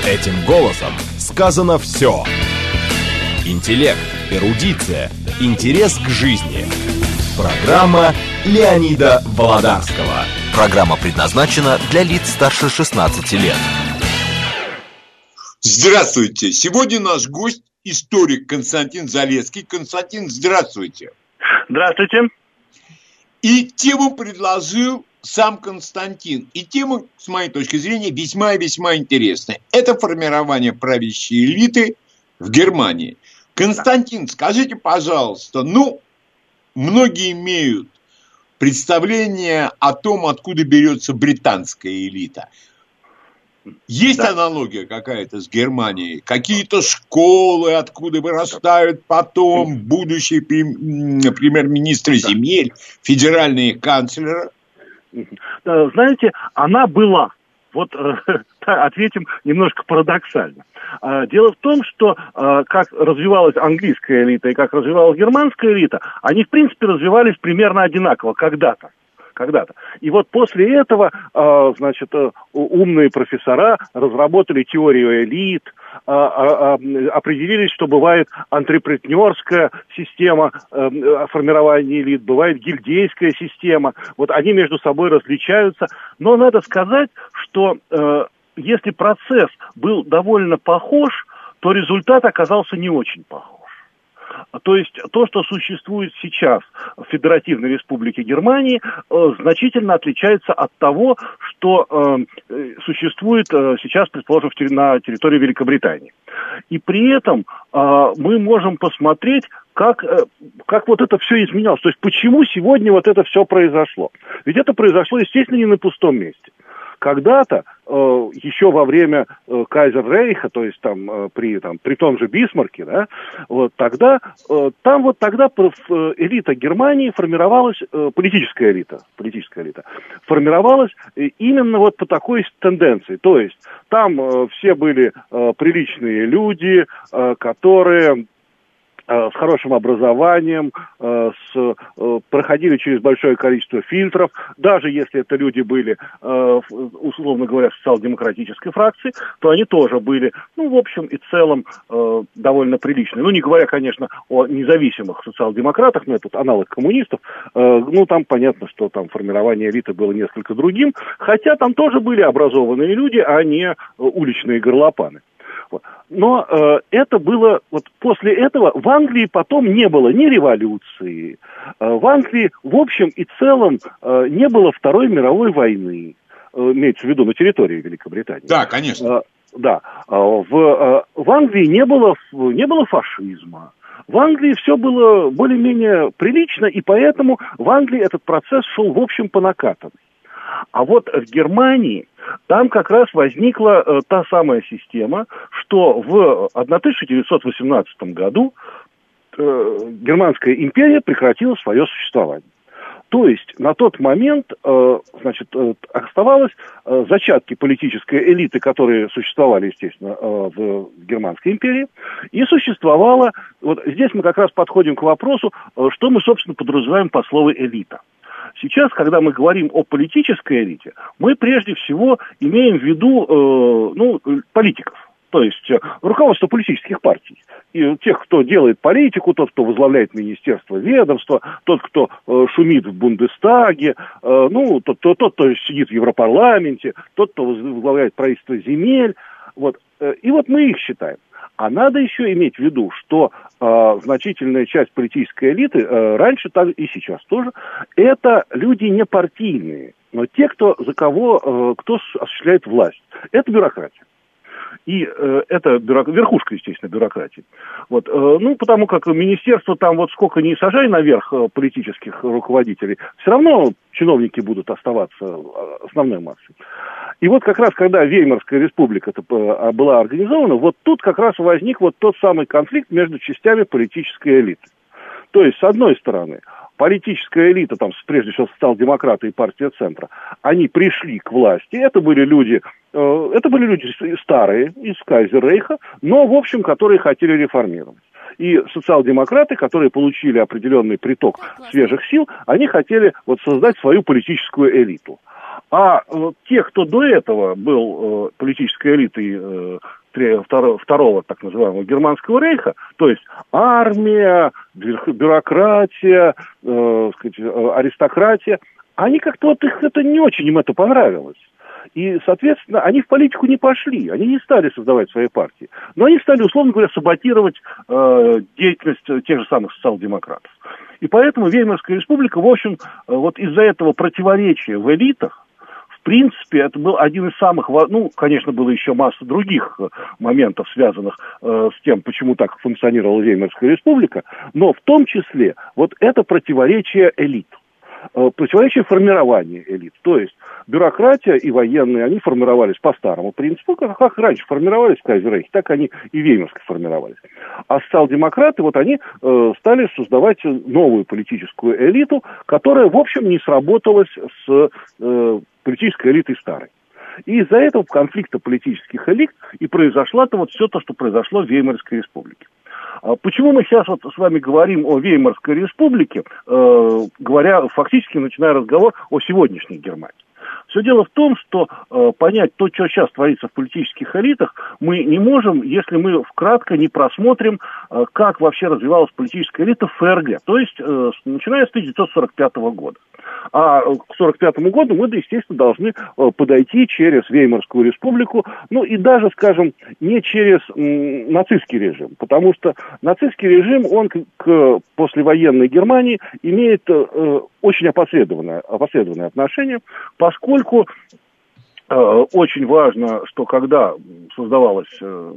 Этим голосом сказано все. Интеллект, эрудиция, интерес к жизни. Программа Леонида Володарского. Программа предназначена для лиц старше 16 лет. Здравствуйте! Сегодня наш гость – историк Константин Залесский. Константин, здравствуйте! Здравствуйте! И тему предложил сам Константин. И тема, с моей точки зрения, весьма и весьма интересная. Это формирование правящей элиты в Германии. Константин, скажите, пожалуйста, многие имеют представление о том, откуда берется британская элита. Есть аналогия какая-то с Германией? Какие-то школы, откуда вырастают потом будущие премьер-министры земель, федеральные канцлеры? Знаете, она была. Вот ответим немножко парадоксально. Дело в том, что как развивалась английская элита и как развивалась германская элита, они, в принципе, развивались примерно одинаково когда-то. И вот после этого, умные профессора разработали теорию элит, определились, что бывает антрепренерская система формирования элит, бывает гильдейская система. Вот они между собой различаются. Но надо сказать, что если процесс был довольно похож, то результат оказался не очень похож. То есть то, что существует сейчас в Федеративной Республике Германии, значительно отличается от того, что существует сейчас, предположим, на территории Великобритании. И при этом мы можем посмотреть, как вот это все изменялось. То есть почему сегодня вот это все произошло. Ведь это произошло, естественно, не на пустом месте. Когда-то, еще во время Кайзер-Рейха, то есть при том же Бисмарке, да, вот тогда элита Германии формировалась, политическая элита, формировалась именно вот по такой тенденции. То есть там все были приличные люди, которые с хорошим образованием, проходили через большое количество фильтров, даже если это люди были, условно говоря, социал-демократической фракции, то они тоже были, в общем и целом, довольно приличные. Не говоря, конечно, о независимых социал-демократах, но это аналог коммунистов, там понятно, что там формирование элиты было несколько другим, хотя там тоже были образованные люди, а не уличные горлопаны. Но это было, после этого в Англии потом не было ни революции, в Англии в общем и целом не было Второй мировой войны, имеется в виду на территории Великобритании. Да, конечно. В Англии не было фашизма. В Англии все было более-менее прилично, и поэтому в Англии этот процесс шел в общем по накатанной. А вот в Германии там как раз возникла та самая система, что в 1918 году Германская империя прекратила свое существование. То есть на тот момент, оставалось зачатки политической элиты, которые существовали, естественно, в Германской империи, и существовало, вот здесь мы как раз подходим к вопросу, что мы, собственно, подразумеваем под словом «элита». Сейчас, когда мы говорим о политической элите, мы прежде всего имеем в виду политиков, то есть руководство политических партий. И тех, кто делает политику, тот, кто возглавляет министерство, ведомство, тот, кто шумит в Бундестаге, тот, кто сидит в Европарламенте, тот, кто возглавляет правительство земель. И вот мы их считаем. А надо еще иметь в виду, что значительная часть политической элиты, раньше так и сейчас тоже, это люди не партийные, но те, кто осуществляет власть. Это бюрократия. И это верхушка, естественно, бюрократии. Потому как министерство там сколько ни сажай наверх политических руководителей, все равно чиновники будут оставаться основной массой. И вот как раз, когда Веймарская республика была организована, тут как раз возник тот самый конфликт между частями политической элиты. То есть, с одной стороны, политическая элита, прежде всего социал-демократы и партия центра, они пришли к власти. Это были люди старые, из Кайзер-Рейха, но, в общем, которые хотели реформировать. И социал-демократы, которые получили определенный приток свежих сил, они хотели создать свою политическую элиту. А те, кто до этого был политической элитой второго так называемого Германского рейха, то есть армия, бюрократия, аристократия, они как-то вот их это не очень им это понравилось. И, соответственно, они в политику не пошли, они не стали создавать свои партии. Но они стали, условно говоря, саботировать деятельность тех же самых социал-демократов. И поэтому Веймарская республика, в общем, вот из-за этого противоречия в элитах, в принципе, это был один из самых, ну, конечно, было еще масса других моментов, связанных с тем, почему так функционировала Веймарская республика, но в том числе вот это противоречие элит. Противоречие формирования элит. То есть бюрократия и военные, они формировались по старому принципу, как раньше формировались в Кайзеррейхе, так они и в Веймарской формировались. А социал-демократы, вот они стали создавать новую политическую элиту, которая, в общем, не сработалась с политической элитой старой. И из-за этого конфликта политических элит и произошло-то вот все то, что произошло в Веймарской республике. Почему мы сейчас вот с вами говорим о Веймарской республике, фактически начиная разговор о сегодняшней Германии? Все дело в том, что понять то, что сейчас творится в политических элитах, мы не можем, если мы вкратце не просмотрим, как вообще развивалась политическая элита в ФРГ, то есть начиная с 1945 года. А к 1945 году мы, естественно, должны подойти через Веймарскую республику, ну и даже, скажем, не через нацистский режим, потому что нацистский режим, он к послевоенной Германии имеет очень опосредованное отношение, поскольку очень важно, что когда создавалась,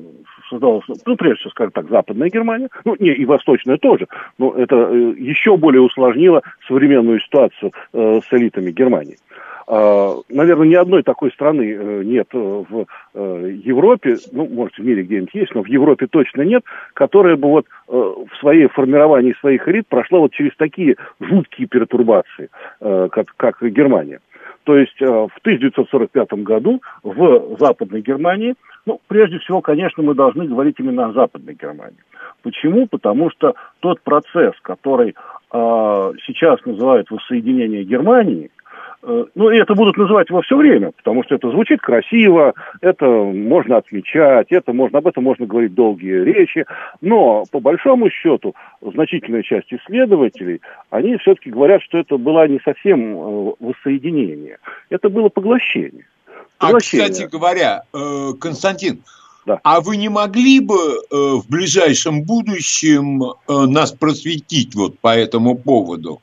ну, прежде всего, скажем так, Западная Германия, ну, не, и Восточная тоже, но это еще более усложнило современную ситуацию с элитами Германии. Наверное, ни одной такой страны нет в Европе, ну, может, в мире где-нибудь есть, но в Европе точно нет, которая бы вот в своей формировании своих элит прошла вот через такие жуткие пертурбации, как Германия. То есть в 1945 году в Западной Германии, ну, прежде всего, конечно, мы должны говорить именно о Западной Германии. Почему? Потому что тот процесс, который сейчас называют воссоединение Германии, ну, и это будут называть его все время, потому что это звучит красиво, это можно отмечать, об этом можно говорить долгие речи, но, по большому счету, значительная часть исследователей, они все-таки говорят, что это было не совсем воссоединение, это было поглощение. Кстати говоря, Константин, да. А вы не могли бы в ближайшем будущем нас просветить вот по этому поводу?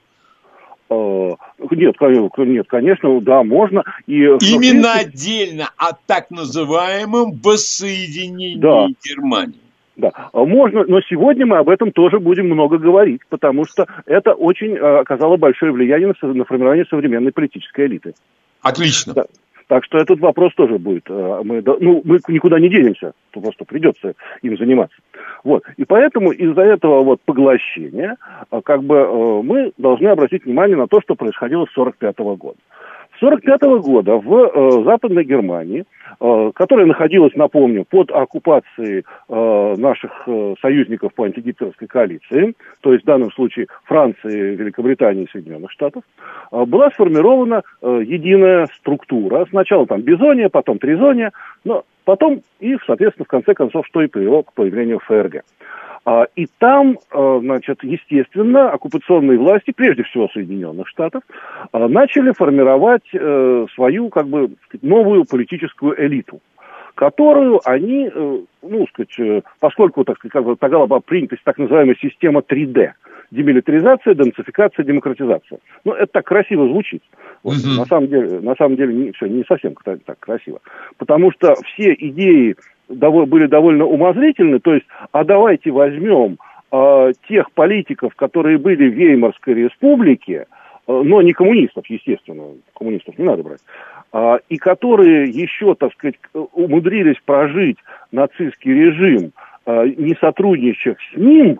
Нет, конечно, да, можно. Именно отдельно о так называемом воссоединении Германии. Да, можно, но сегодня мы об этом тоже будем много говорить, потому что это очень оказало большое влияние на формирование современной политической элиты. Отлично. Да. Так что этот вопрос тоже будет. Мы никуда не денемся, то просто придется им заниматься. Вот. И поэтому из-за этого вот поглощения мы должны обратить внимание на то, что происходило с 1945 года. С 1945 года в Западной Германии, которая находилась, напомню, под оккупацией наших союзников по антигитлеровской коалиции, то есть в данном случае Франции, Великобритании и Соединенных Штатов, была сформирована единая структура. Сначала там бизония, потом тризония, но потом и, соответственно, в конце концов, что и привело к появлению ФРГ. И там, естественно, оккупационные власти, прежде всего Соединенных Штатов, начали формировать свою, новую политическую элиту, которую они, поскольку, тогда была принята так называемая система 3D, демилитаризация, денацификация, демократизация. Ну, это так красиво звучит. Вот, на самом деле не совсем так красиво. Потому что все идеи были довольно умозрительны, то есть, давайте возьмем тех политиков, которые были в Веймарской республике, но не коммунистов, естественно, коммунистов не надо брать, и которые еще, умудрились прожить нацистский режим, не сотрудничая с ним,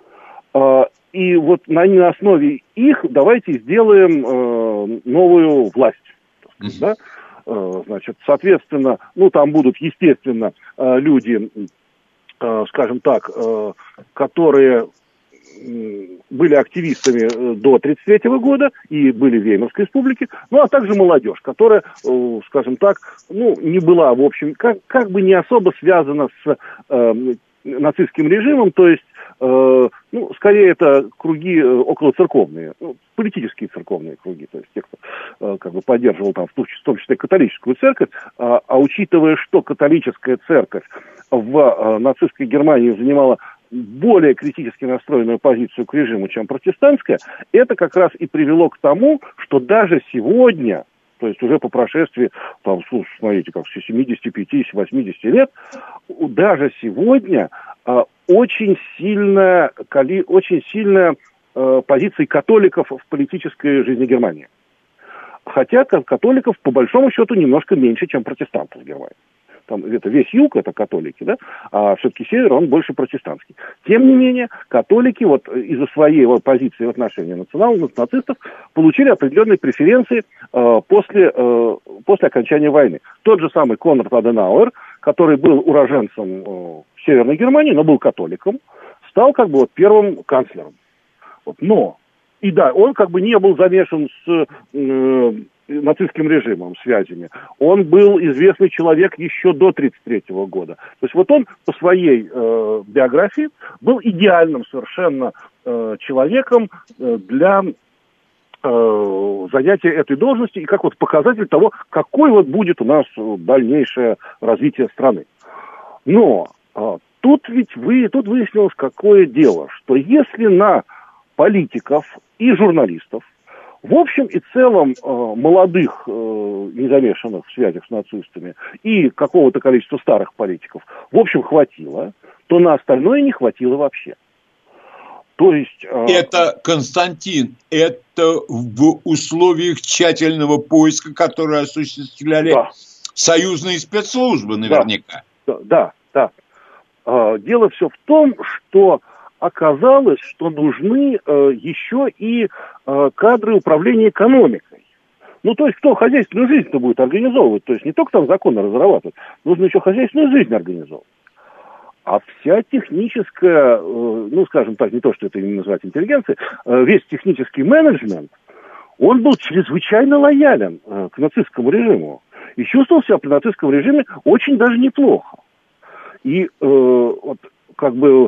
и вот на основе их давайте сделаем новую власть, да? Соответственно, там будут, естественно, люди, скажем так, которые были активистами до 1933 года и были в Веймарской республике, ну, а также молодежь, которая, скажем так, ну, не была, в общем, как бы не особо связана с нацистским режимом, то есть, ну, скорее это круги околоцерковные, ну, политические церковные круги, то есть те, кто как бы поддерживал там, в том числе католическую церковь, а учитывая, что католическая церковь в нацистской Германии занимала более критически настроенную позицию к режиму, чем протестантская, это как раз и привело к тому, что даже сегодня, то есть уже по прошествии, там, смотрите, как 75-80 лет, даже сегодня очень сильная позиция католиков в политической жизни Германии. Хотя католиков, по большому счету, немножко меньше, чем протестантов в Германии. Там это весь юг, это католики, да, а все-таки север, он больше протестантский. Тем не менее, католики вот из-за своей вот позиции в отношении нацистов получили определенные преференции после окончания войны. Тот же самый Конрад Аденауэр, который был уроженцем Северной Германии, но был католиком, стал как бы вот первым канцлером. Вот. Но, и да, он как бы не был замешан с нацистским режимом, связями. Он был известный человек еще до 1933 года. То есть вот он по своей биографии был идеальным совершенно человеком для занятия этой должности и как вот показатель того, какой вот будет у нас дальнейшее развитие страны. Но тут выяснилось какое дело, что если на политиков и журналистов, в общем и целом молодых, не замешанных в связях с нацистами, и какого-то количества старых политиков, в общем, хватило, то на остальное не хватило вообще. То есть... Это, Константин, это в условиях тщательного поиска, которые осуществляли союзные спецслужбы наверняка. Да. Дело все в том, что оказалось, что нужны еще и кадры управления экономикой. Ну, то есть, кто хозяйственную жизнь-то будет организовывать? То есть, не только там законы разрабатывать, нужно еще хозяйственную жизнь организовывать. А вся техническая, ну, скажем так, не то, что это не назвать интеллигенцией, весь технический менеджмент, он был чрезвычайно лоялен к нацистскому режиму. И чувствовал себя при нацистском режиме очень даже неплохо. И вот как бы...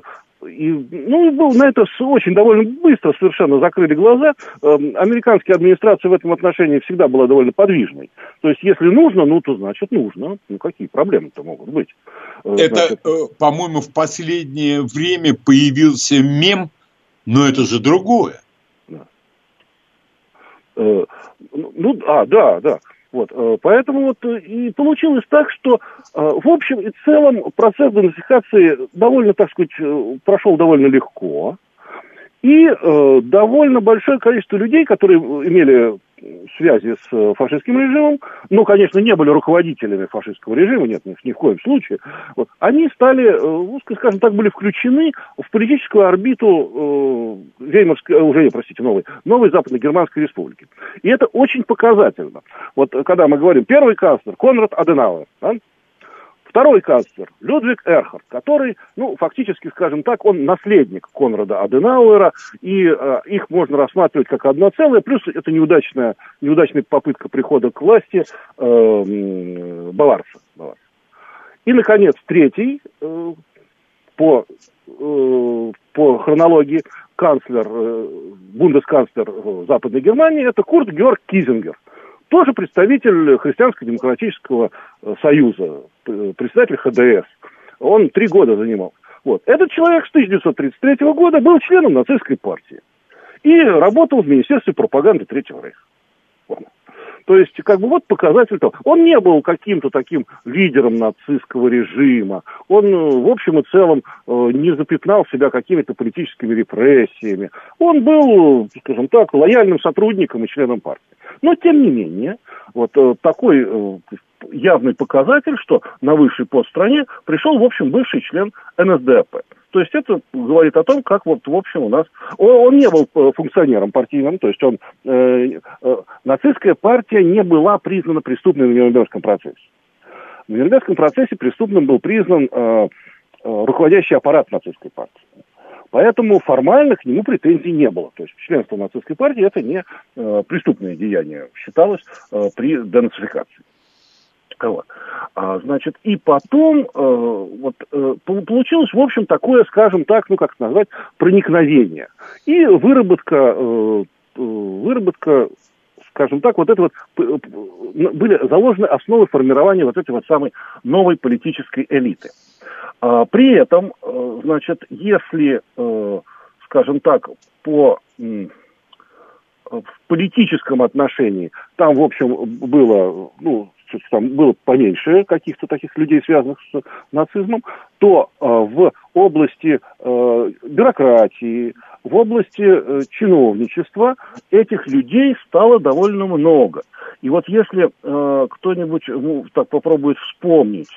на это очень довольно быстро совершенно закрыли глаза. Американская администрация в этом отношении всегда была довольно подвижной. То есть, если нужно, ну, то значит нужно. Ну, какие проблемы-то могут быть? Это, по-моему, в последнее время появился мем, но это же другое. Да. Вот, поэтому вот и получилось так, что в общем и целом процесс денацификации довольно, так сказать, прошел довольно легко. И довольно большое количество людей, которые имели связи с фашистским режимом, ну, конечно, не были руководителями фашистского режима, нет, ни в коем случае, вот, они стали, скажем так, были включены в политическую орбиту новой Западно-Германской республики. И это очень показательно. Вот когда мы говорим, первый канцлер Конрад Аденауэр, да? Второй канцлер Людвиг Эрхард, который, ну, фактически, скажем так, он наследник Конрада Аденауэра, и их можно рассматривать как одно целое, плюс это неудачная попытка прихода к власти баварца. И, наконец, третий, по хронологии, бундесканцлер Западной Германии, это Курт Георг Кизингер. Тоже представитель Христианско-демократического союза, председатель ХДС. Он 3 года занимал. Вот. Этот человек с 1933 года был членом нацистской партии. И работал в Министерстве пропаганды Третьего Рейха. То есть, как бы, вот показатель того. Он не был каким-то таким лидером нацистского режима. Он, в общем и целом, не запятнал себя какими-то политическими репрессиями. Он был, скажем так, лояльным сотрудником и членом партии. Но, тем не менее, вот такой явный показатель, что на высший пост в стране пришел, в общем, бывший член НСДАП. То есть это говорит о том, как вот, в общем, у нас... Он не был функционером партийным, то есть нацистская партия не была признана преступной в Нюрнбергском процессе. В Нюрнбергском процессе преступным был признан руководящий аппарат нацистской партии. Поэтому формально к нему претензий не было. То есть членство в нацистской партии это не преступное деяние считалось при денацификации. Вот. Значит, и потом получилось, в общем, такое, скажем так, ну как это назвать, проникновение. И выработка, скажем так, вот это вот были заложены основы формирования вот этой вот самой новой политической элиты. При этом, значит, если, скажем так, в политическом отношении там, в общем, было, там было поменьше каких-то таких людей, связанных с нацизмом, то в области бюрократии, в области чиновничества этих людей стало довольно много. И вот если кто-нибудь так попробует вспомнить,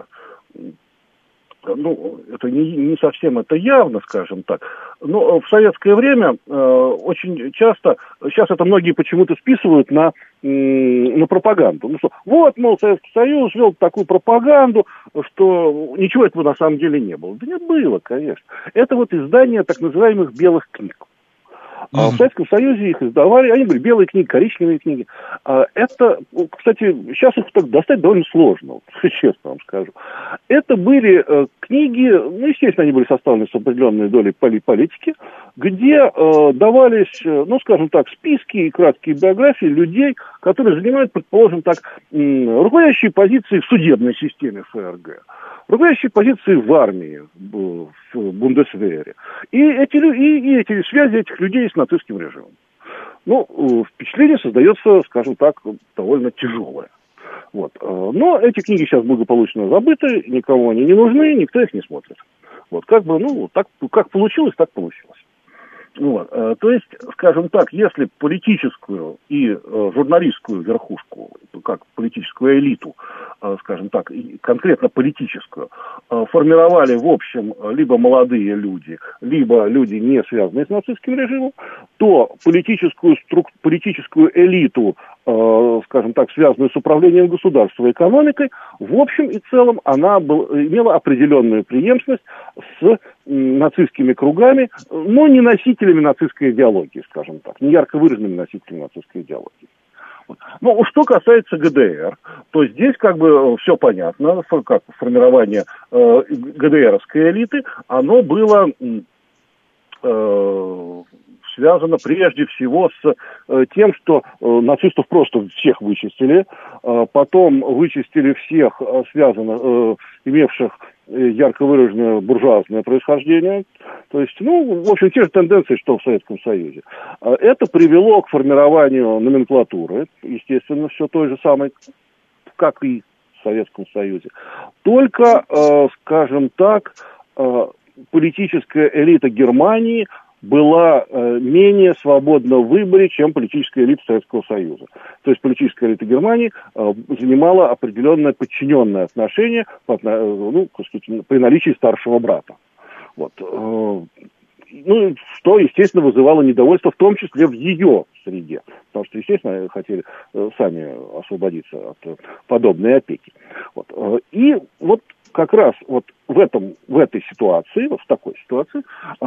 это не совсем это явно, скажем так, но в советское время очень часто, сейчас это многие почему-то списывают на пропаганду. Вот, мол, Советский Союз вел такую пропаганду, что ничего этого на самом деле не было. Да не было, конечно. Это вот издание так называемых белых книг. В Советском Союзе их издавали, они были белые книги, коричневые книги. Это, кстати, сейчас их так достать довольно сложно, честно вам скажу. Это были книги, естественно, они были составлены с определенной долей политики, где давались, скажем так, списки и краткие биографии людей, которые занимают, предположим так, руководящие позиции в судебной системе ФРГ, руководящие позиции в армии, в Бундесвере. И эти связи этих людей с нацистским режимом. Впечатление создается, скажем так, довольно тяжелое. Вот. Но эти книги сейчас благополучно забыты, никому они не нужны, никто их не смотрит. Вот. Так, как получилось, так получилось. То есть, скажем так, если политическую и журналистскую верхушку, как политическую элиту, скажем так, конкретно политическую, формировали в общем либо молодые люди, либо люди, не связанные с нацистским режимом, то политическую элиту, скажем так, связанную с управлением государством и экономикой, в общем и целом она имела определенную преемственность с нацистскими кругами, но не носителями нацистской идеологии, скажем так, не ярко выраженными носителями нацистской идеологии. Что касается ГДР, то здесь все понятно, как формирование ГДРовской элиты, оно было связано прежде всего с тем, что нацистов просто всех вычистили, потом вычистили всех, имевших ярко выраженное буржуазное происхождение, то есть, в общем, те же тенденции, что в Советском Союзе. Это привело к формированию номенклатуры, естественно, все той же самой, как и в Советском Союзе. Только, скажем так, политическая элита Германии была менее свободна в выборе, чем политическая элита Советского Союза. То есть политическая элита Германии занимала определенное подчиненное отношение при наличии старшего брата. Вот. Что, естественно, вызывало недовольство, в том числе в ее среде. Потому что, естественно, хотели сами освободиться от подобной опеки. Вот. И вот как раз вот в этой ситуации, вот в такой ситуации,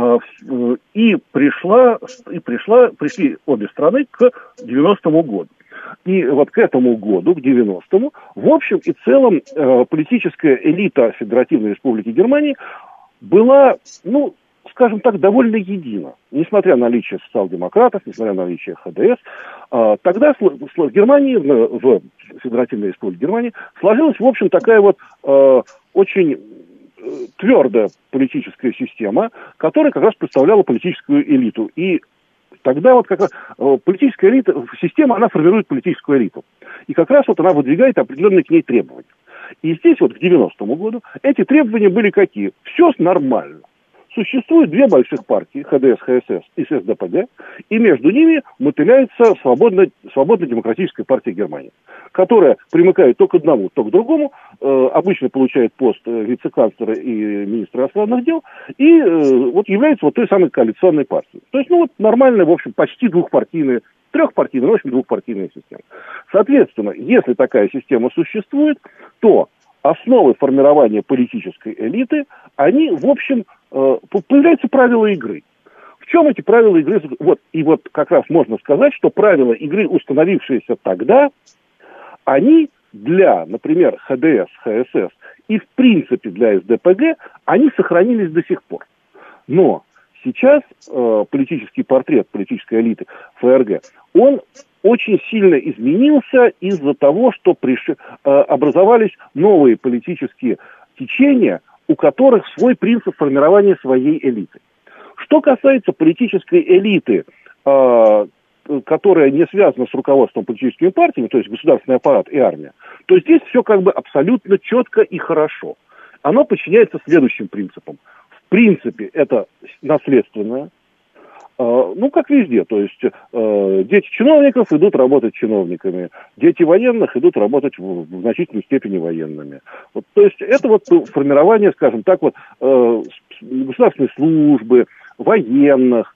пришли обе страны к 90-му году. И вот к этому году, к 90-му, в общем и целом политическая элита Федеративной Республики Германии была, скажем так, довольно едина. Несмотря на наличие социал-демократов, несмотря на наличие ХДС, тогда в Германии, в Федеративной Республике Германии, сложилась, в общем, такая вот очень твердая политическая система, которая как раз представляла политическую элиту. И тогда вот как раз политическая элита, система, она формирует политическую элиту. И как раз вот она выдвигает определенные к ней требования. И здесь вот к 90-му году эти требования были какие? Все нормально. Существует две больших партии, ХДС, ХСС и ССДПГ, и между ними мотыляется свободно-демократическая партия Германии, которая примыкает то к одному, то к другому, обычно получает пост вице-канцлера и министра иностранных дел, и является той самой коалиционной партией. То есть, нормальная, в общем, почти двухпартийная, трехпартийная, в общем, двухпартийная система. Соответственно, если такая система существует, то основы формирования политической элиты, они, в общем, появляются правила игры. В чем эти правила игры? Вот как раз можно сказать, что правила игры, установившиеся тогда, они для, например, ХДС, ХСС и, в принципе, для СДПГ, они сохранились до сих пор. Но сейчас политический портрет политической элиты ФРГ, он очень сильно изменился из-за того, что образовались новые политические течения, у которых свой принцип формирования своей элиты. Что касается политической элиты, которая не связана с руководством политическими партиями, то есть государственный аппарат и армия, то здесь все как бы абсолютно четко и хорошо. Оно подчиняется следующим принципам. В принципе, это наследственное, как везде, то есть дети чиновников идут работать чиновниками, дети военных идут работать в значительной степени военными. Вот, то есть это вот формирование, скажем так, вот государственной службы, военных,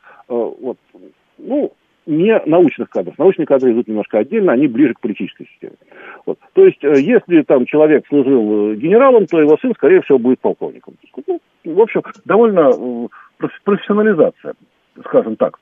не научных кадров. Научные кадры идут немножко отдельно, они ближе к политической системе. Вот. То есть, если там человек служил генералом, то его сын, скорее всего, будет полковником. В общем, довольно профессионализация, скажем так,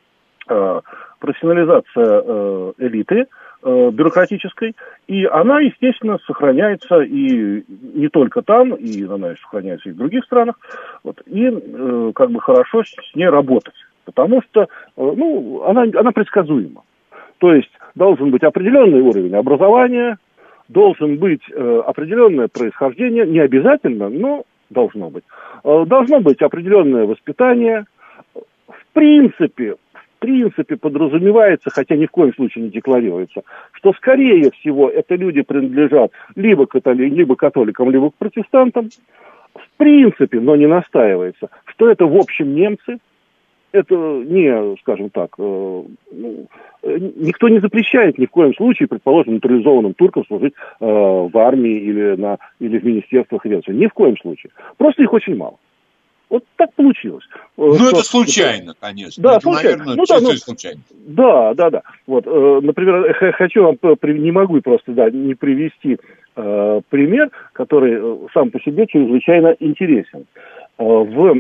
профессионализация элиты бюрократической, и она, естественно, сохраняется и не только там, и она сохраняется и в других странах, и как бы хорошо с ней работать, потому что она предсказуема. То есть должен быть определенный уровень образования, должен быть определенное происхождение, не обязательно, но должно быть. Должно быть определенное воспитание. В принципе подразумевается, хотя ни в коем случае не декларируется, что, скорее всего, это люди принадлежат либо католикам, либо к протестантам. В принципе, но не настаивается, что это в общем немцы. Это не, скажем так, никто не запрещает ни в коем случае, предположим, натурализованным туркам служить в армии или в министерствах. Ни в коем случае. Просто их очень мало. Вот так получилось. Это случайно, конечно. Да, это, случайно. Наверное, случайно. Да. Вот, например, хочу вам, не могу просто не привести пример, который сам по себе чрезвычайно интересен. В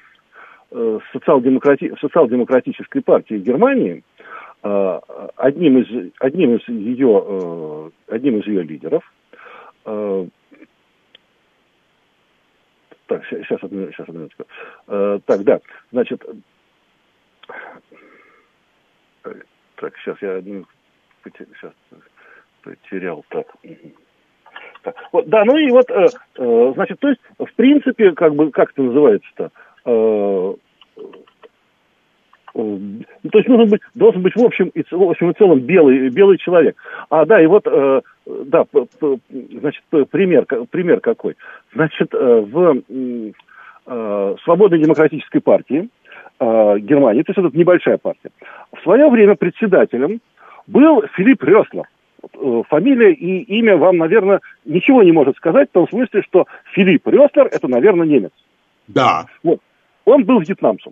социал-демократической партии Германии одним из ее лидеров, так, сейчас одну минутку. Сейчас я потерял. Так. Вот, да, то есть, в принципе, как это называется-то? То есть должен быть в общем и целом белый человек. Пример какой. Значит, в Свободной демократической партии Германии, то есть это небольшая партия, в свое время председателем был Филипп Рёслер. Фамилия и имя вам, наверное, ничего не может сказать, в том смысле, что Филипп Рёслер – это, наверное, немец. Да. Вот. Он был вьетнамцем.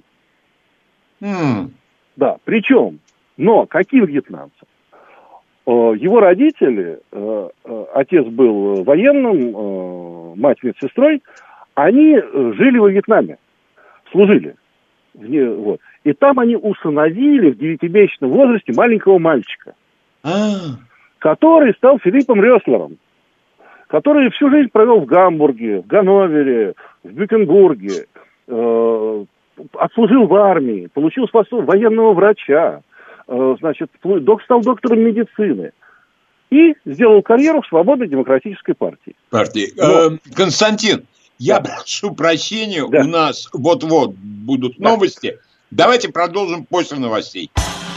Да, причем, но каким вьетнамцем? Его родители, отец был военным, мать медсестрой, они жили во Вьетнаме, служили. Вот. И там они усыновили в 9-месячном возрасте маленького мальчика, который стал Филиппом Рёслером, который всю жизнь провел в Гамбурге, в Ганновере, в Бюкенбурге, отслужил в армии, получил способность военного врача, стал доктором медицины и сделал карьеру в Свободной демократической партии. Константин, я прошу прощения, у нас вот-вот будут новости. Давайте продолжим после новостей.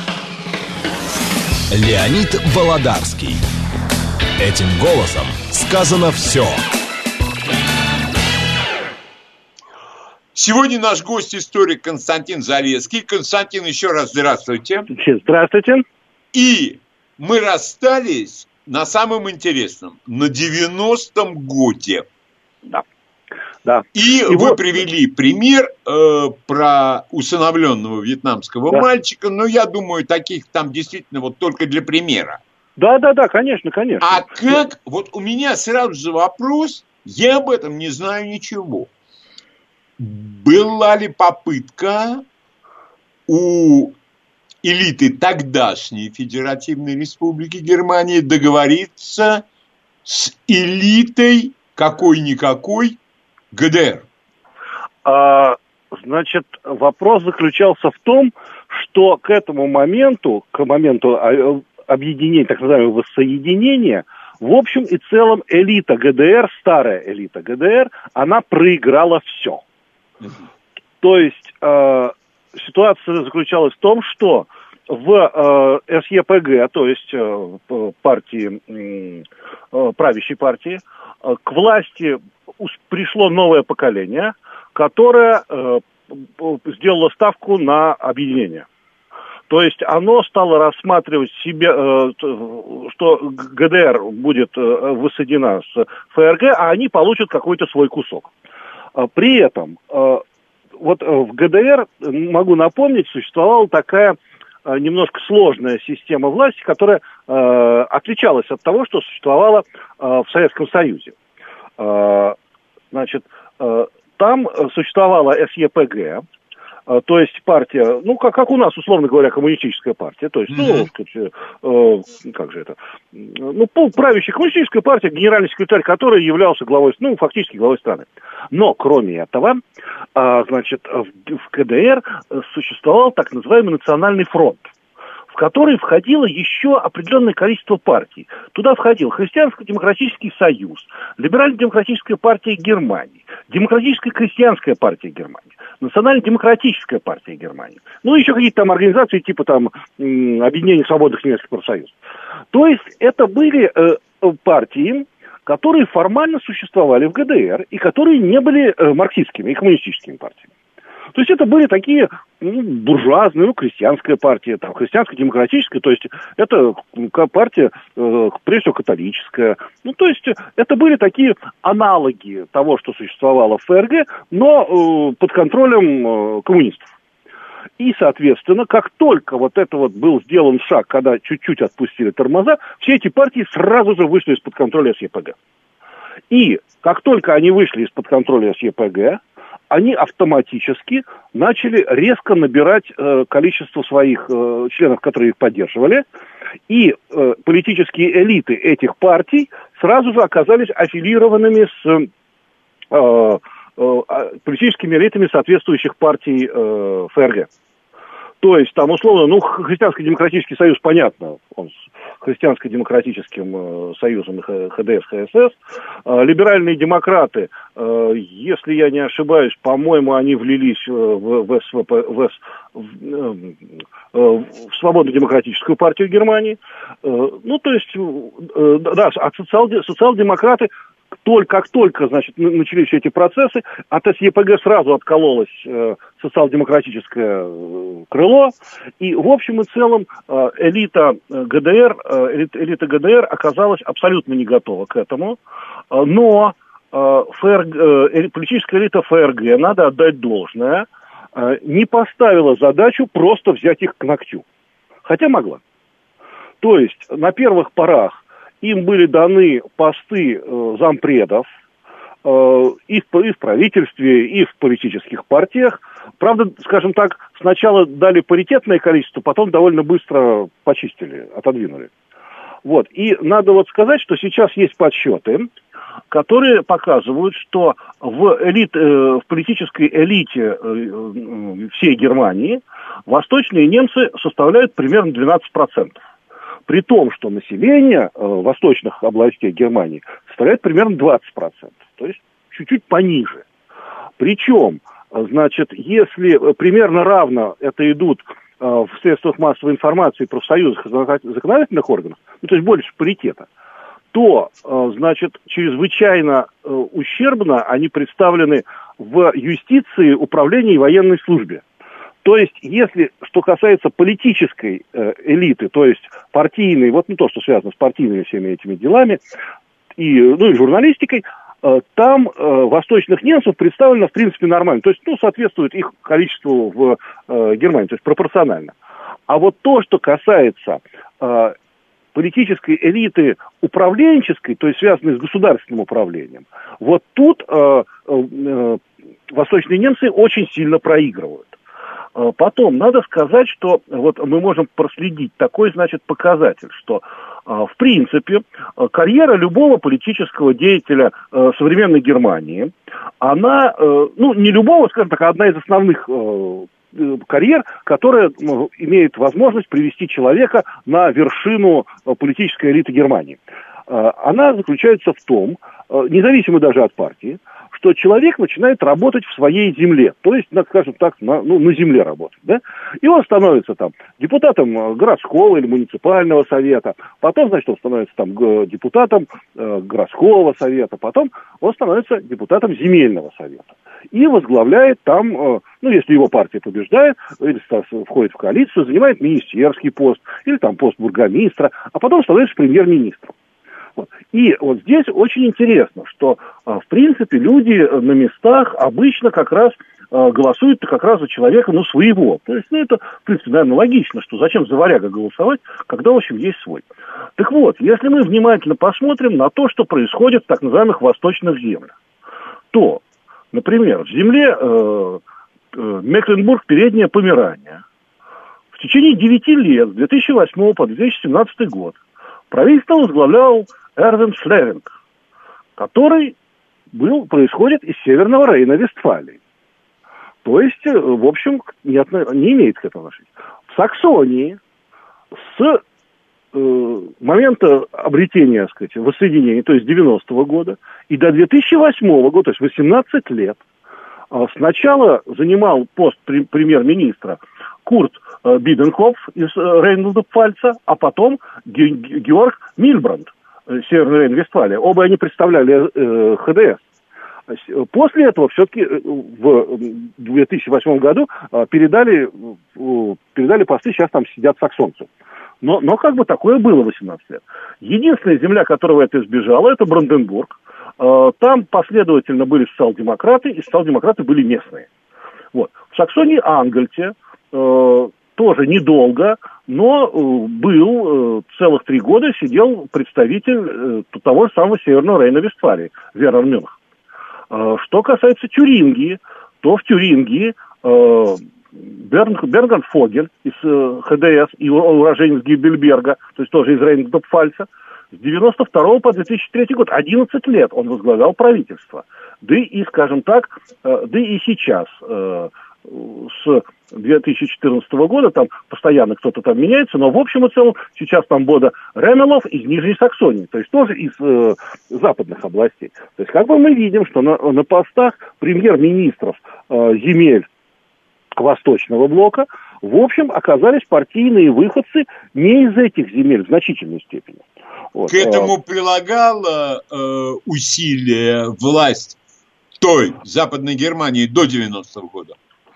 Леонид Володарский. Этим голосом сказано все. Сегодня наш гость историк Константин Залесский. Константин, еще раз здравствуйте. Здравствуйте. И мы расстались на самом интересном, на 90-м годе. Да. И вы привели пример про усыновленного вьетнамского мальчика, но я думаю, таких там действительно вот только для примера. Да, конечно. А как, вот у меня сразу же вопрос, Я об этом не знаю ничего. Была ли попытка у элиты тогдашней Федеративной Республики Германии договориться с элитой какой-никакой ГДР? Значит, вопрос заключался в том, что к этому моменту, к моменту объединения, так называемого воссоединения, в общем и целом элита ГДР, старая элита ГДР, она проиграла все. То есть ситуация заключалась в том, что в СЕПГ, то есть партии, правящей партии, к власти пришло новое поколение, которое сделало ставку на объединение. То есть оно стало рассматривать себе, что ГДР будет воссоединена с ФРГ, а они получат какой-то свой кусок. При этом вот в ГДР, могу напомнить, существовала такая немножко сложная система власти, которая отличалась от того, что существовало в Советском Союзе. Значит, там существовала СЕПГ, то есть партия, ну, как у нас, условно говоря, коммунистическая партия, то есть, как же это, ну, правящая коммунистическая партия, генеральный секретарь которой являлся главой, ну, фактически главой страны. Но, кроме этого, значит, в ГДР существовал так называемый Национальный фронт, в который входило еще определенное количество партий. Туда входил Христианско-демократический союз, Либерально-демократическая партия Германии, Демократическая крестьянская партия Германии, Национально-демократическая партия Германии. Ну, еще какие-то там организации, типа там Объединение свободных немецких профсоюзов. То есть это были партии, которые формально существовали в ГДР и которые не были марксистскими и коммунистическими партиями. То есть это были такие буржуазные, крестьянская партия, там, христианско-демократическая, то есть это партия, прежде всего, католическая. Ну, то есть это были такие аналоги того, что существовало в ФРГ, но под контролем коммунистов. И, соответственно, как только вот это вот был сделан шаг, когда чуть-чуть отпустили тормоза, все эти партии сразу же вышли из-под контроля СЕПГ. И как только они вышли из-под контроля СЕПГ, они автоматически начали резко набирать количество своих членов, которые их поддерживали, и политические элиты этих партий сразу же оказались аффилированными с политическими элитами соответствующих партий ФРГ. То есть, там, условно, Христианско-демократический союз, понятно, он с Христианско-демократическим союзом ХДС, ХСС. Либеральные демократы, если я не ошибаюсь, по-моему, они влились в Свободно-демократическую партию Германии. Ну, то есть, да, а социал-демократы, как только, значит, начались все эти процессы, от СЕПГ сразу откололось социал-демократическое крыло, и в общем и целом элита ГДР оказалась абсолютно не готова к этому, но политическая элита ФРГ, надо отдать должное, не поставила задачу просто взять их к ногтю, хотя могла. То есть на первых порах им были даны посты зампредов и в правительстве, и в политических партиях. Правда, скажем так, сначала дали паритетное количество, потом довольно быстро почистили, отодвинули. Вот. И надо вот сказать, что сейчас есть подсчеты, которые показывают, что в политической элите всей Германии восточные немцы составляют примерно 12%. При том, что население восточных областей Германии составляет примерно 20%, то есть чуть-чуть пониже. Причем, значит, если примерно равно это идут в средствах массовой информации, профсоюзах и законодательных органах, ну, то есть больше паритета, то, значит, чрезвычайно ущербно они представлены в юстиции, управлении и военной службе. То есть, если, что касается политической элиты, то есть партийной, вот не то, что связано с партийными всеми этими делами, и журналистикой, там восточных немцев представлено, в принципе, нормально. То есть, соответствует их количеству в Германии, то есть пропорционально. А вот то, что касается политической элиты управленческой, то есть связанной с государственным управлением, вот тут восточные немцы очень сильно проигрывают. Потом, надо сказать, что вот мы можем проследить такой, значит, показатель, что, в принципе, карьера любого политического деятеля современной Германии, она, ну, не любого, скажем так, а одна из основных карьер, которая имеет возможность привести человека на вершину политической элиты Германии. Она заключается в том, независимо даже от партии, что человек начинает работать в своей земле, то есть, скажем так, на земле работать, да? И он становится там депутатом городского или муниципального совета, потом, значит, он становится там депутатом городского совета, потом он становится депутатом земельного совета и возглавляет там, ну, если его партия побеждает, или входит в коалицию, занимает министерский пост, или там пост бургомистра, а потом становится премьер-министром. Вот. И вот здесь очень интересно, что, в принципе, люди на местах обычно как раз голосуют как раз за человека, ну, своего. То есть, ну, это, в принципе, наверное, логично, что зачем за варяга голосовать, когда, в общем, есть свой. Так вот, если мы внимательно посмотрим на то, что происходит в так называемых восточных землях, то, например, в земле Мекленбург-Передняя Померания в течение 9 лет, с 2008 по 2017 год, правительство возглавлял Эрвин Шлеринг, который происходит из Северного Рейна-Вестфалии. То есть, в общем, не имеет к этому отношения. В Саксонии с момента обретения, так сказать, воссоединения, то есть 90-го года, и до 2008 года, то есть 18 лет, сначала занимал пост премьер-министра Курт Биденкопф из Рейнланда-Пфальца, а потом Георг Мильбранд, Северная Рейн-Вестфалия. Оба они представляли ХДС. После этого все-таки в 2008 году передали посты, сейчас там сидят саксонцы. Но как бы такое было 18 лет. Единственная земля, которого это избежала, это Бранденбург. Там последовательно были социал-демократы, и социал-демократы были местные. Вот. В Саксонии-Ангальте тоже недолго, но был целых 3 года сидел представитель того же самого Северного Рейна-Вестфалии, Вернер Мюнх. Что касается Тюрингии, то в Тюрингии Бернгард Фогель из ХДС и уроженец Гиббельберга, то есть тоже из Рейнланда-Пфальца, с 92 по 2003 год, 11 лет он возглавлял правительство. Да и, скажем так, да и сейчас, с 2014 года, там постоянно кто-то там меняется, но в общем и целом сейчас там Бода Ремелов из Нижней Саксонии, то есть тоже из западных областей. То есть как бы мы видим, что на постах премьер-министров земель Восточного блока, в общем, оказались партийные выходцы не из этих земель в значительной степени. Вот. К этому прилагала усилия власть той Западной Германии до 90-го года?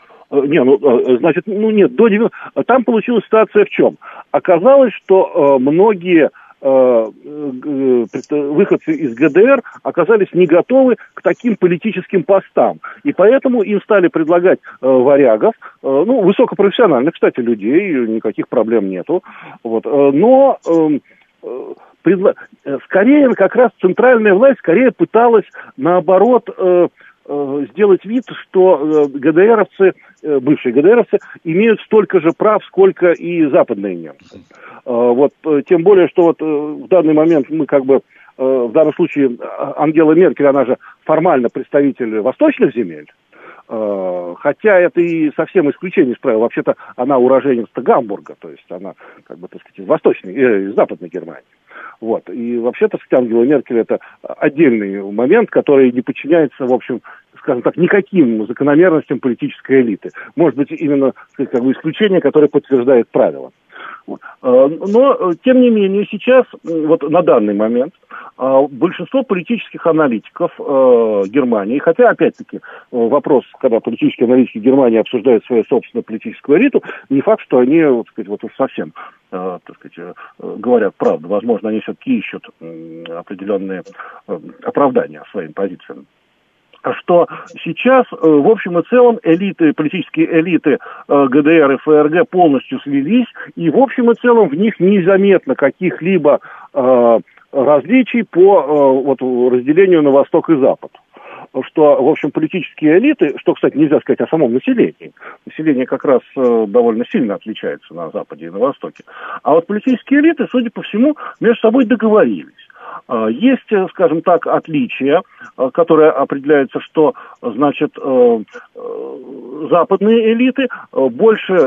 Нет, до 90-го. Там получилась ситуация в чем? Оказалось, что многие выходцы из ГДР оказались не готовы к таким политическим постам. И поэтому им стали предлагать варягов, высокопрофессиональных, кстати, людей, никаких проблем нету. Вот. Но скорее как раз центральная власть скорее пыталась, наоборот, сделать вид, что ГДРовцы, бывшие ГДРовцы, имеют столько же прав, сколько и западные немцы. Вот, тем более, что вот в данный момент мы как бы, в данном случае Ангела Меркель, она же формально представитель восточных земель, хотя это и совсем исключение из правил. Вообще-то она уроженец Гамбурга, то есть она, как бы, так сказать, из западной Германии. Вот. И вообще-то, Ангела Меркель это отдельный момент, который не подчиняется, в общем, скажем так, никаким закономерностям политической элиты. Может быть, именно как бы исключение, которое подтверждает правила. Но, тем не менее, сейчас, вот на данный момент, большинство политических аналитиков Германии, хотя, опять-таки, вопрос, когда политические аналитики Германии обсуждают свою собственную политическую элиту, не факт, что они, вот, сказать, вот уж совсем, так сказать, говорят правду. Возможно, они все-таки ищут определенные оправдания своим позициям. что сейчас, в общем и целом, политические элиты ГДР и ФРГ полностью слились, и в общем и целом в них незаметно каких-либо различий по разделению на Восток и Запад. Что, в общем, политические элиты, что, кстати, нельзя сказать о самом населении. Население как раз довольно сильно отличается на Западе и на Востоке. А вот политические элиты, судя по всему, между собой договорились. Есть, скажем так, отличия, которые определяются, что, значит, западные элиты больше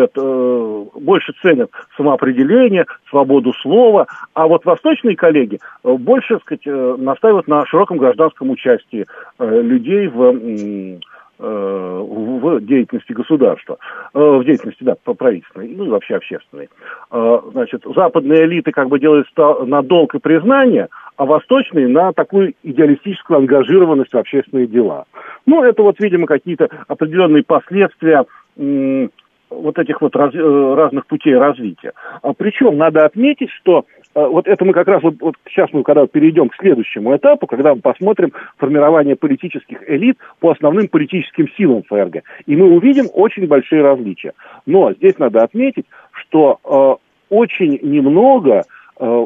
ценят самоопределение, свободу слова, а вот восточные коллеги больше, так сказать, настаивают на широком гражданском участии людей в деятельности государства, в деятельности, правительственной, ну и вообще общественной. Значит, западные элиты как бы делают на долг и признание, а восточные на такую идеалистическую ангажированность в общественные дела. Ну, это вот, видимо, какие-то определенные последствия вот этих вот разных путей развития. Причем надо отметить, что вот это мы как раз, вот сейчас мы когда перейдем к следующему этапу, когда мы посмотрим формирование политических элит по основным политическим силам ФРГ. И мы увидим очень большие различия. Но здесь надо отметить, что очень немного, то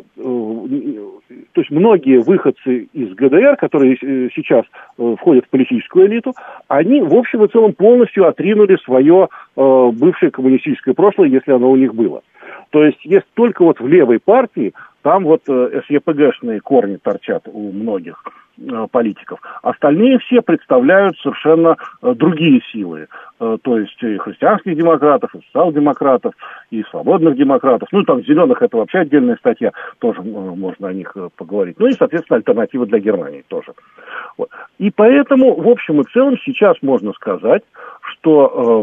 есть многие выходцы из ГДР, которые сейчас входят в политическую элиту, они в общем и целом полностью отринули свое бывшее коммунистическое прошлое, если оно у них было. То есть только вот в левой партии, там вот СЕПГшные корни торчат у многих политиков. Остальные все представляют совершенно другие силы. То есть и христианских демократов, и социал-демократов, и свободных демократов. Ну, там зеленых это вообще отдельная статья, тоже можно о них поговорить. Ну и, соответственно, альтернатива для Германии тоже. Вот. И поэтому, в общем и целом, сейчас можно сказать, что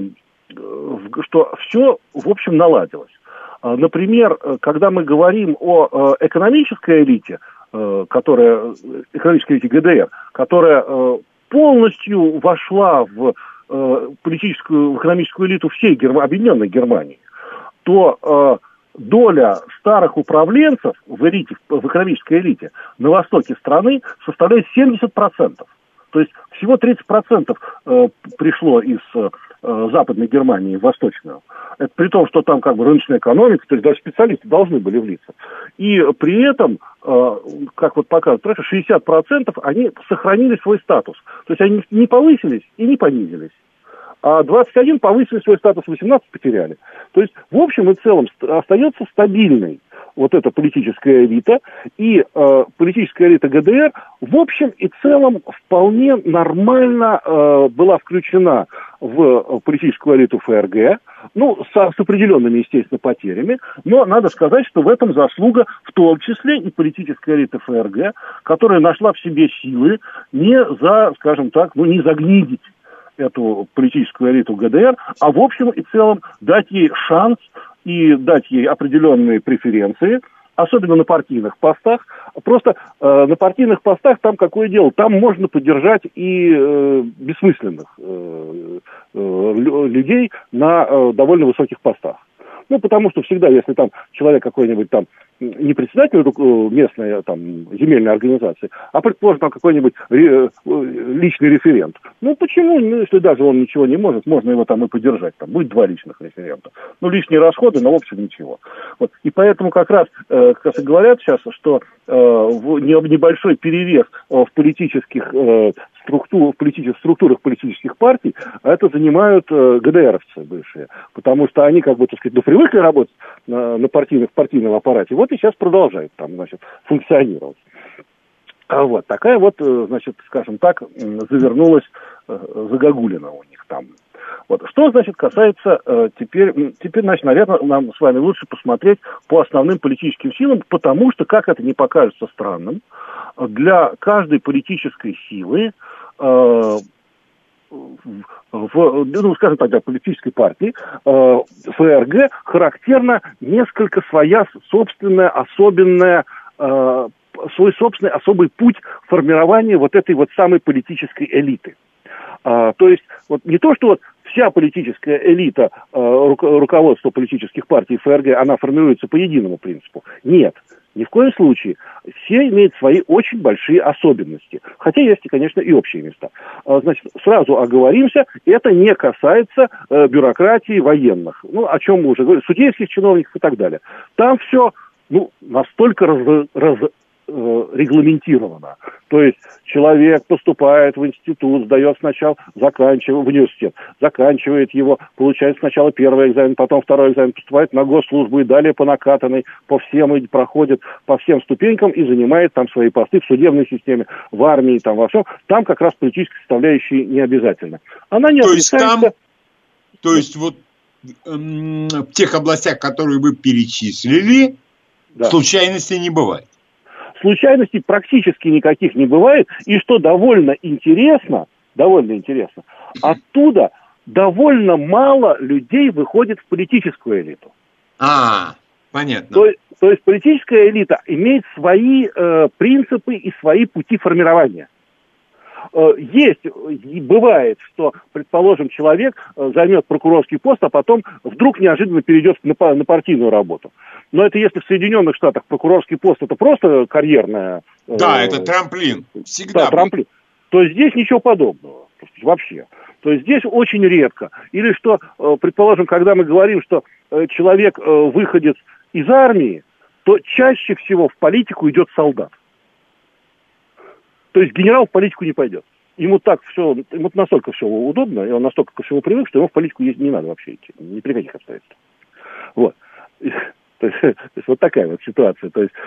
все, в общем, наладилось. Например, когда мы говорим о экономической элите, экономической элите ГДР, которая полностью вошла в экономическую элиту всей объединенной Германии, то доля старых управленцев в экономической элите на востоке страны составляет 70%. То есть всего 30% пришло из Западной Германии в Восточную. Это при том, что там как бы рыночная экономика, то есть даже специалисты должны были влиться. И при этом, как вот показывают, 60% они сохранили свой статус. То есть они не повысились и не понизились. А 21 повысили свой статус, 18 потеряли. То есть в общем и целом остается стабильной вот эта политическая элита, и политическая элита ГДР в общем и целом вполне нормально была включена в политическую элиту ФРГ, ну, с определенными, естественно, потерями, но надо сказать, что в этом заслуга в том числе и политическая элита ФРГ, которая нашла в себе силы не загнидить эту политическую элиту ГДР, а в общем и целом дать ей шанс и дать ей определенные преференции, особенно на партийных постах. Просто на партийных постах там какое дело? Там можно поддержать и бессмысленных людей на довольно высоких постах. Ну, потому что всегда, если там человек какой-нибудь там не председатель местной там земельной организации, а, предположим, там какой-нибудь личный референт. Ну, почему? Ну, если даже он ничего не может, можно его там и поддержать. Там будет 2 личных референта. Ну, лишние расходы, но в общем ничего. Вот. И поэтому как раз и говорят сейчас, что небольшой перевес в политических структурах политических партий, это занимают ГДРовцы бывшие, потому что они, как бы, так сказать, привыкли работать в партийном аппарате, вот и сейчас продолжают там, значит, функционировать. Вот, такая вот, значит, скажем так, завернулась загогулина у них там. Вот. Что, значит, касается теперь, значит, наверное, нам с вами лучше посмотреть по основным политическим силам, потому что, как это не покажется странным, для каждой политической силы, скажем так, для политической партии, ФРГ характерна несколько своя собственная, особенная, свой собственный особый путь формирования вот этой вот самой политической элиты. То есть, вот не то, что вот вся политическая элита, руководство политических партий ФРГ, она формируется по единому принципу. Нет. Ни в коем случае. Все имеют свои очень большие особенности. Хотя есть, конечно, и общие места. Значит, сразу оговоримся, это не касается бюрократии военных. Ну, о чем мы уже говорили, судейских чиновников и так далее. Там все, настолько регламентировано. То есть человек поступает в институт, сдает сначала, в университет, заканчивает его, получает сначала первый экзамен, потом второй экзамен, поступает на госслужбу и далее по накатанной, по всем и проходит по всем ступенькам и занимает там свои посты в судебной системе, в армии, там во всем. Там как раз политическая составляющая не обязательно. Она не отрицается. То есть вот в тех областях, которые вы перечислили, да, случайностей не бывает. Случайностей практически никаких не бывает, и что довольно интересно, оттуда довольно мало людей выходит в политическую элиту. Понятно. То есть политическая элита имеет свои принципы и свои пути формирования. Бывает, что, предположим, человек займет прокурорский пост, а потом вдруг неожиданно перейдет на партийную работу. Но это если в Соединенных Штатах прокурорский пост это просто карьерная... Да, это трамплин. Всегда. Да, трамплин. То здесь ничего подобного. Вообще. То есть здесь очень редко. Или что, предположим, когда мы говорим, что человек выходит из армии, то чаще всего в политику идет солдат. То есть генерал в политику не пойдет. Ему настолько все удобно, и он настолько ко всему привык, что ему в политику не надо вообще идти. Ни при каких обстоятельствах. Вот. То есть вот такая вот ситуация. То есть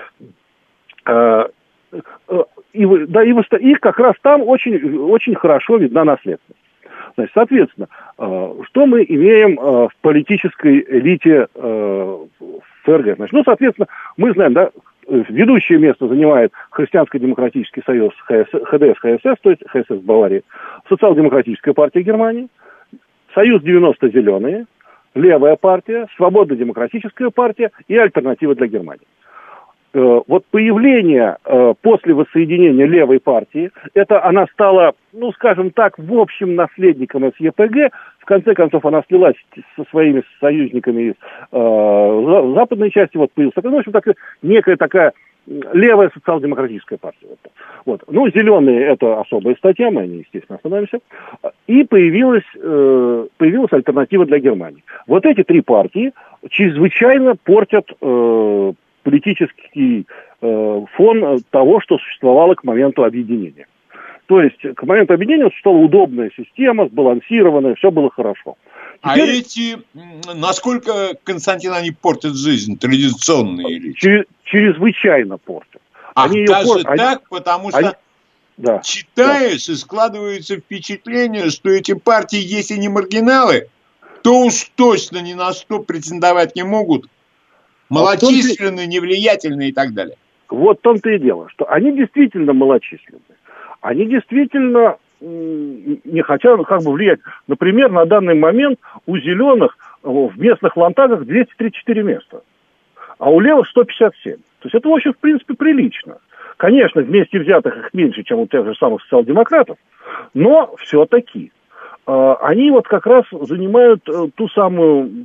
и как раз там очень, очень хорошо видна наследственность. Значит, соответственно, что мы имеем в политической элите ФРГ? Значит, соответственно, мы знаем, да, ведущее место занимает Христианско-демократический союз ХДС-ХСС, то есть ХСС Баварии, Социал-демократическая партия Германии, Союз 90 зеленые, Левая партия, Свободно-демократическая партия и Альтернатива для Германии. Вот появление после воссоединения левой партии, она стала, скажем так, в общем наследником СЕПГ. В конце концов, она слилась со своими союзниками из западной части. Вот появилась такая, в общем, некая такая левая социал-демократическая партия. Вот. Зеленые – это особая статья, мы не, естественно, остановимся. И появилась альтернатива для Германии. Вот эти три партии чрезвычайно портят политический фон того, что существовало к моменту объединения. То есть к моменту объединения существовала удобная система, сбалансированная, все было хорошо. Теперь... насколько, Константин, они портят жизнь, традиционные элиты? Чрезвычайно портят. Потому что читаешь, и складывается впечатление, что эти партии, если не маргиналы, то уж точно ни на что претендовать не могут. Малочисленные, невлиятельные и так далее. Вот в том-то и дело, что они действительно малочисленные. Они действительно не хотят влиять. Например, на данный момент у зеленых в местных ландтагах 234 места, а у левых 157. То есть это, в общем, в принципе, прилично. Конечно, вместе взятых их меньше, чем у тех же самых социал-демократов, но все-таки они вот как раз занимают ту самую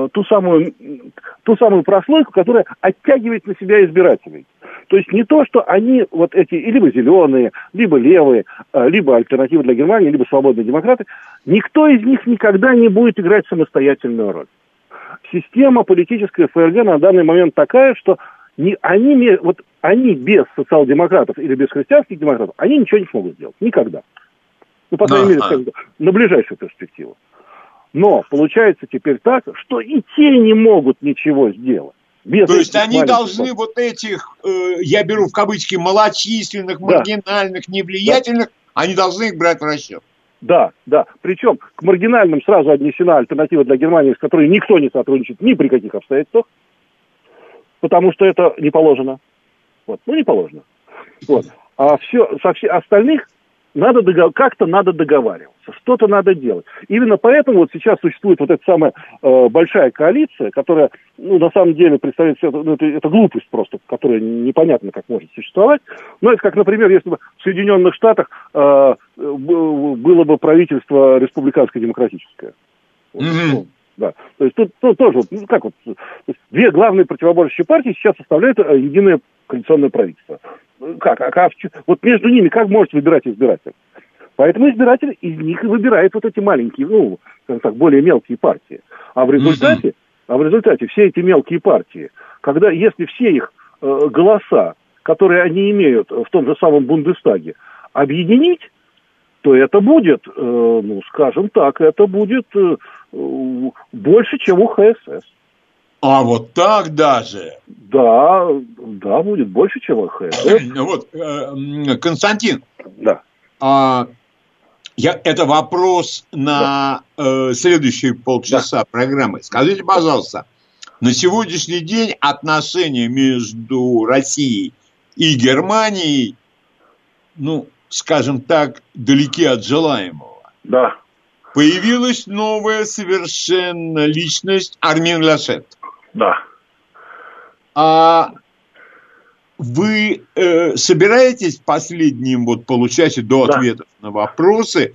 прослойку, которая оттягивает на себя избирателей. То есть не то, что они вот эти либо зеленые, либо левые, либо альтернатива для Германии, либо свободные демократы, никто из них никогда не будет играть самостоятельную роль. Система политическая ФРГ на данный момент такая, что они без социал-демократов или без христианских демократов, они ничего не смогут сделать. Никогда. По крайней мере, на ближайшую перспективу. Но получается теперь так, что и те не могут ничего сделать. То есть они должны вот этих, я беру в кавычки, малочисленных, маргинальных, невлиятельных, они должны их брать в расчет. Да. Причем к маргинальным сразу отнесена альтернатива для Германии, с которой никто не сотрудничает ни при каких обстоятельствах, потому что это не положено. Не положено. А со всех остальных как-то надо договариваться, что-то надо делать. Именно поэтому вот сейчас существует вот эта самая большая коалиция, которая, на самом деле представляет это глупость просто, которая непонятно как может существовать. Но это как, например, если бы в Соединенных Штатах было бы правительство республиканско-демократическое. Да. То есть тут тоже, две главные противоборствующие партии сейчас составляют единое коалиционное правительство. Вот между ними как может выбирать избиратель? Поэтому избиратель из них и выбирает вот эти маленькие, скажем так, более мелкие партии. А в результате все эти мелкие партии, если все их голоса, которые они имеют в том же самом Бундестаге, объединить, то это будет, скажем так, это будет больше, чем у ХСС. А вот так даже? Да, будет больше, чем у ХСС. Вот, Константин. Да. Это вопрос на следующие полчаса программы. Скажите, пожалуйста, на сегодняшний день отношения между Россией и Германией, скажем так, далеки от желаемого. Да. Появилась новая совершенно личность Армин Лашет. Да. А вы собираетесь в последнем получасе до ответов на вопросы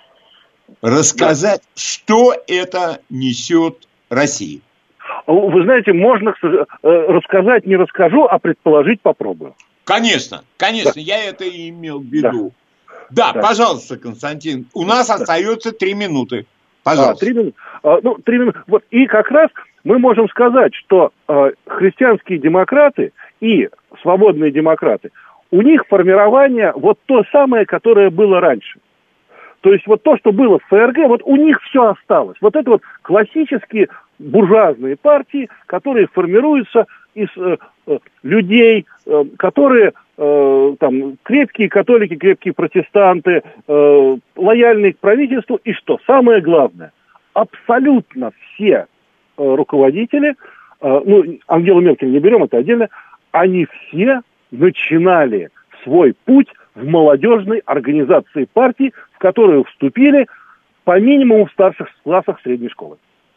рассказать, что это несет России? Вы знаете, можно рассказать, не расскажу, а предположить попробую. Конечно, я это и имел в виду. Да, пожалуйста, Константин, у нас остается 3 минуты. Пожалуйста. 3 минуты. 3 минуты. Вот, и как раз мы можем сказать, что христианские демократы и свободные демократы, у них формирование вот то самое, которое было раньше. То есть вот то, что было в ФРГ, вот у них все осталось. Вот это вот классические буржуазные партии, которые формируются из людей, которые крепкие католики, крепкие протестанты, лояльные к правительству. И что самое главное, абсолютно все руководители, Ангелу Меркель не берем, это отдельно, они все начинали свой путь в молодежной организации партии, в которую вступили по минимуму в старших классах средней школы.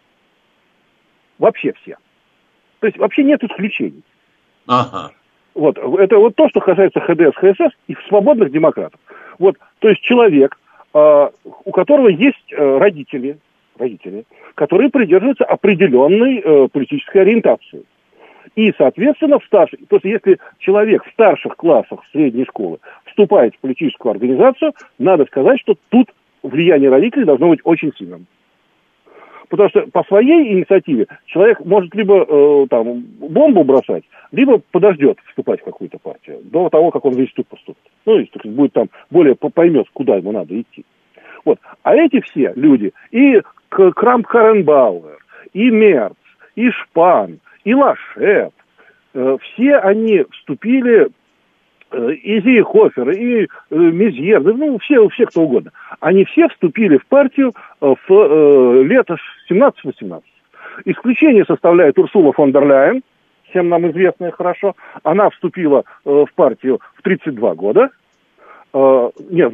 Вообще все. То есть вообще нет исключений. Ага. Вот. Это вот то, что касается ХДС, ХСС и свободных демократов. Вот. То есть человек, у которого есть родители, которые придерживаются определенной политической ориентации. И, соответственно, то есть если человек в старших классах средней школы вступает в политическую организацию, надо сказать, что тут влияние родителей должно быть очень сильным. Потому что по своей инициативе человек может либо бомбу бросать, либо подождет вступать в какую-то партию до того, как он в институт поступит. Если будет более поймет, куда ему надо идти. Вот. А эти все люди, и Крамп-Карренбауэр, и Мерц, и Шпан, и Лашет, все они вступили, и Зейхофер, и Мезьер, все кто угодно. Они все вступили в партию в лето 17-18. Исключение составляет Урсула фон дер Ляйен, всем нам известная хорошо. Она вступила в партию в 32 года. Нет,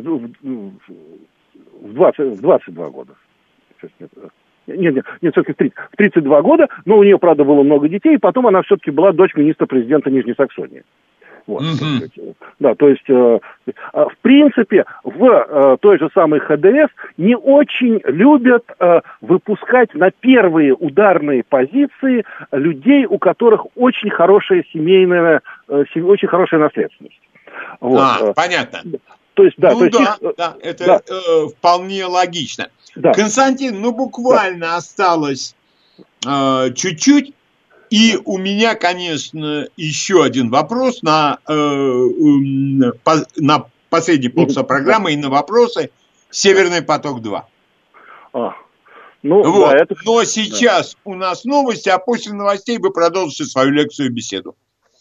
в 22 года. Нет, все-таки в 32 года, но у нее, правда, было много детей, и потом она все-таки была дочь министра-президента Нижней Саксонии. Вот, да, то есть, в принципе, в той же самой ХДС не очень любят выпускать на первые ударные позиции людей, у которых очень хорошая семейная, очень хорошая наследственность. Вот. Понятно. То есть, это вполне логично. Да. Константин, буквально осталось чуть-чуть. И у меня, конечно, еще один вопрос на последний полчаса программы и на вопросы «Северный поток-2». Но сейчас у нас новости, а после новостей вы продолжите свою лекцию-беседу.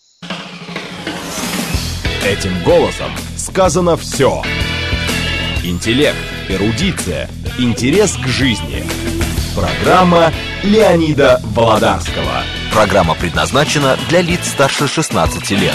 Этим голосом сказано все. Интеллект, эрудиция, интерес к жизни. Программа Леонида Володарского. Программа предназначена для лиц старше 16 лет.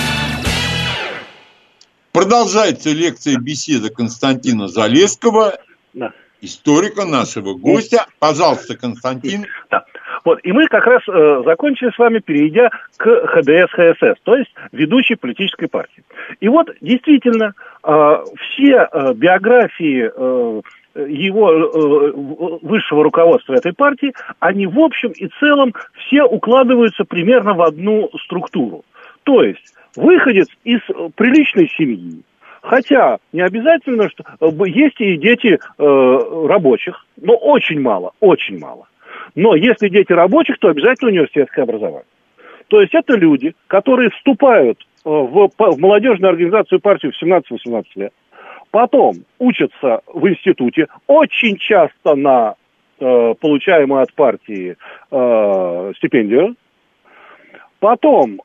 Продолжается лекция-беседа Константина Залесского, историка, нашего гостя. Пожалуйста, Константин. Да. Вот, и мы как раз закончили с вами, перейдя к ХДС-ХСС, то есть ведущей политической партии. И вот, действительно, все биографии его высшего руководства этой партии, они в общем и целом все укладываются примерно в одну структуру. То есть выходец из приличной семьи, хотя не обязательно, что есть и дети рабочих, но очень мало, очень мало. Но если дети рабочих, то обязательно университетское образование. То есть это люди, которые вступают в молодежную организацию партии в 17-18 лет, потом учатся в институте, очень часто на получаемую от партии стипендию, потом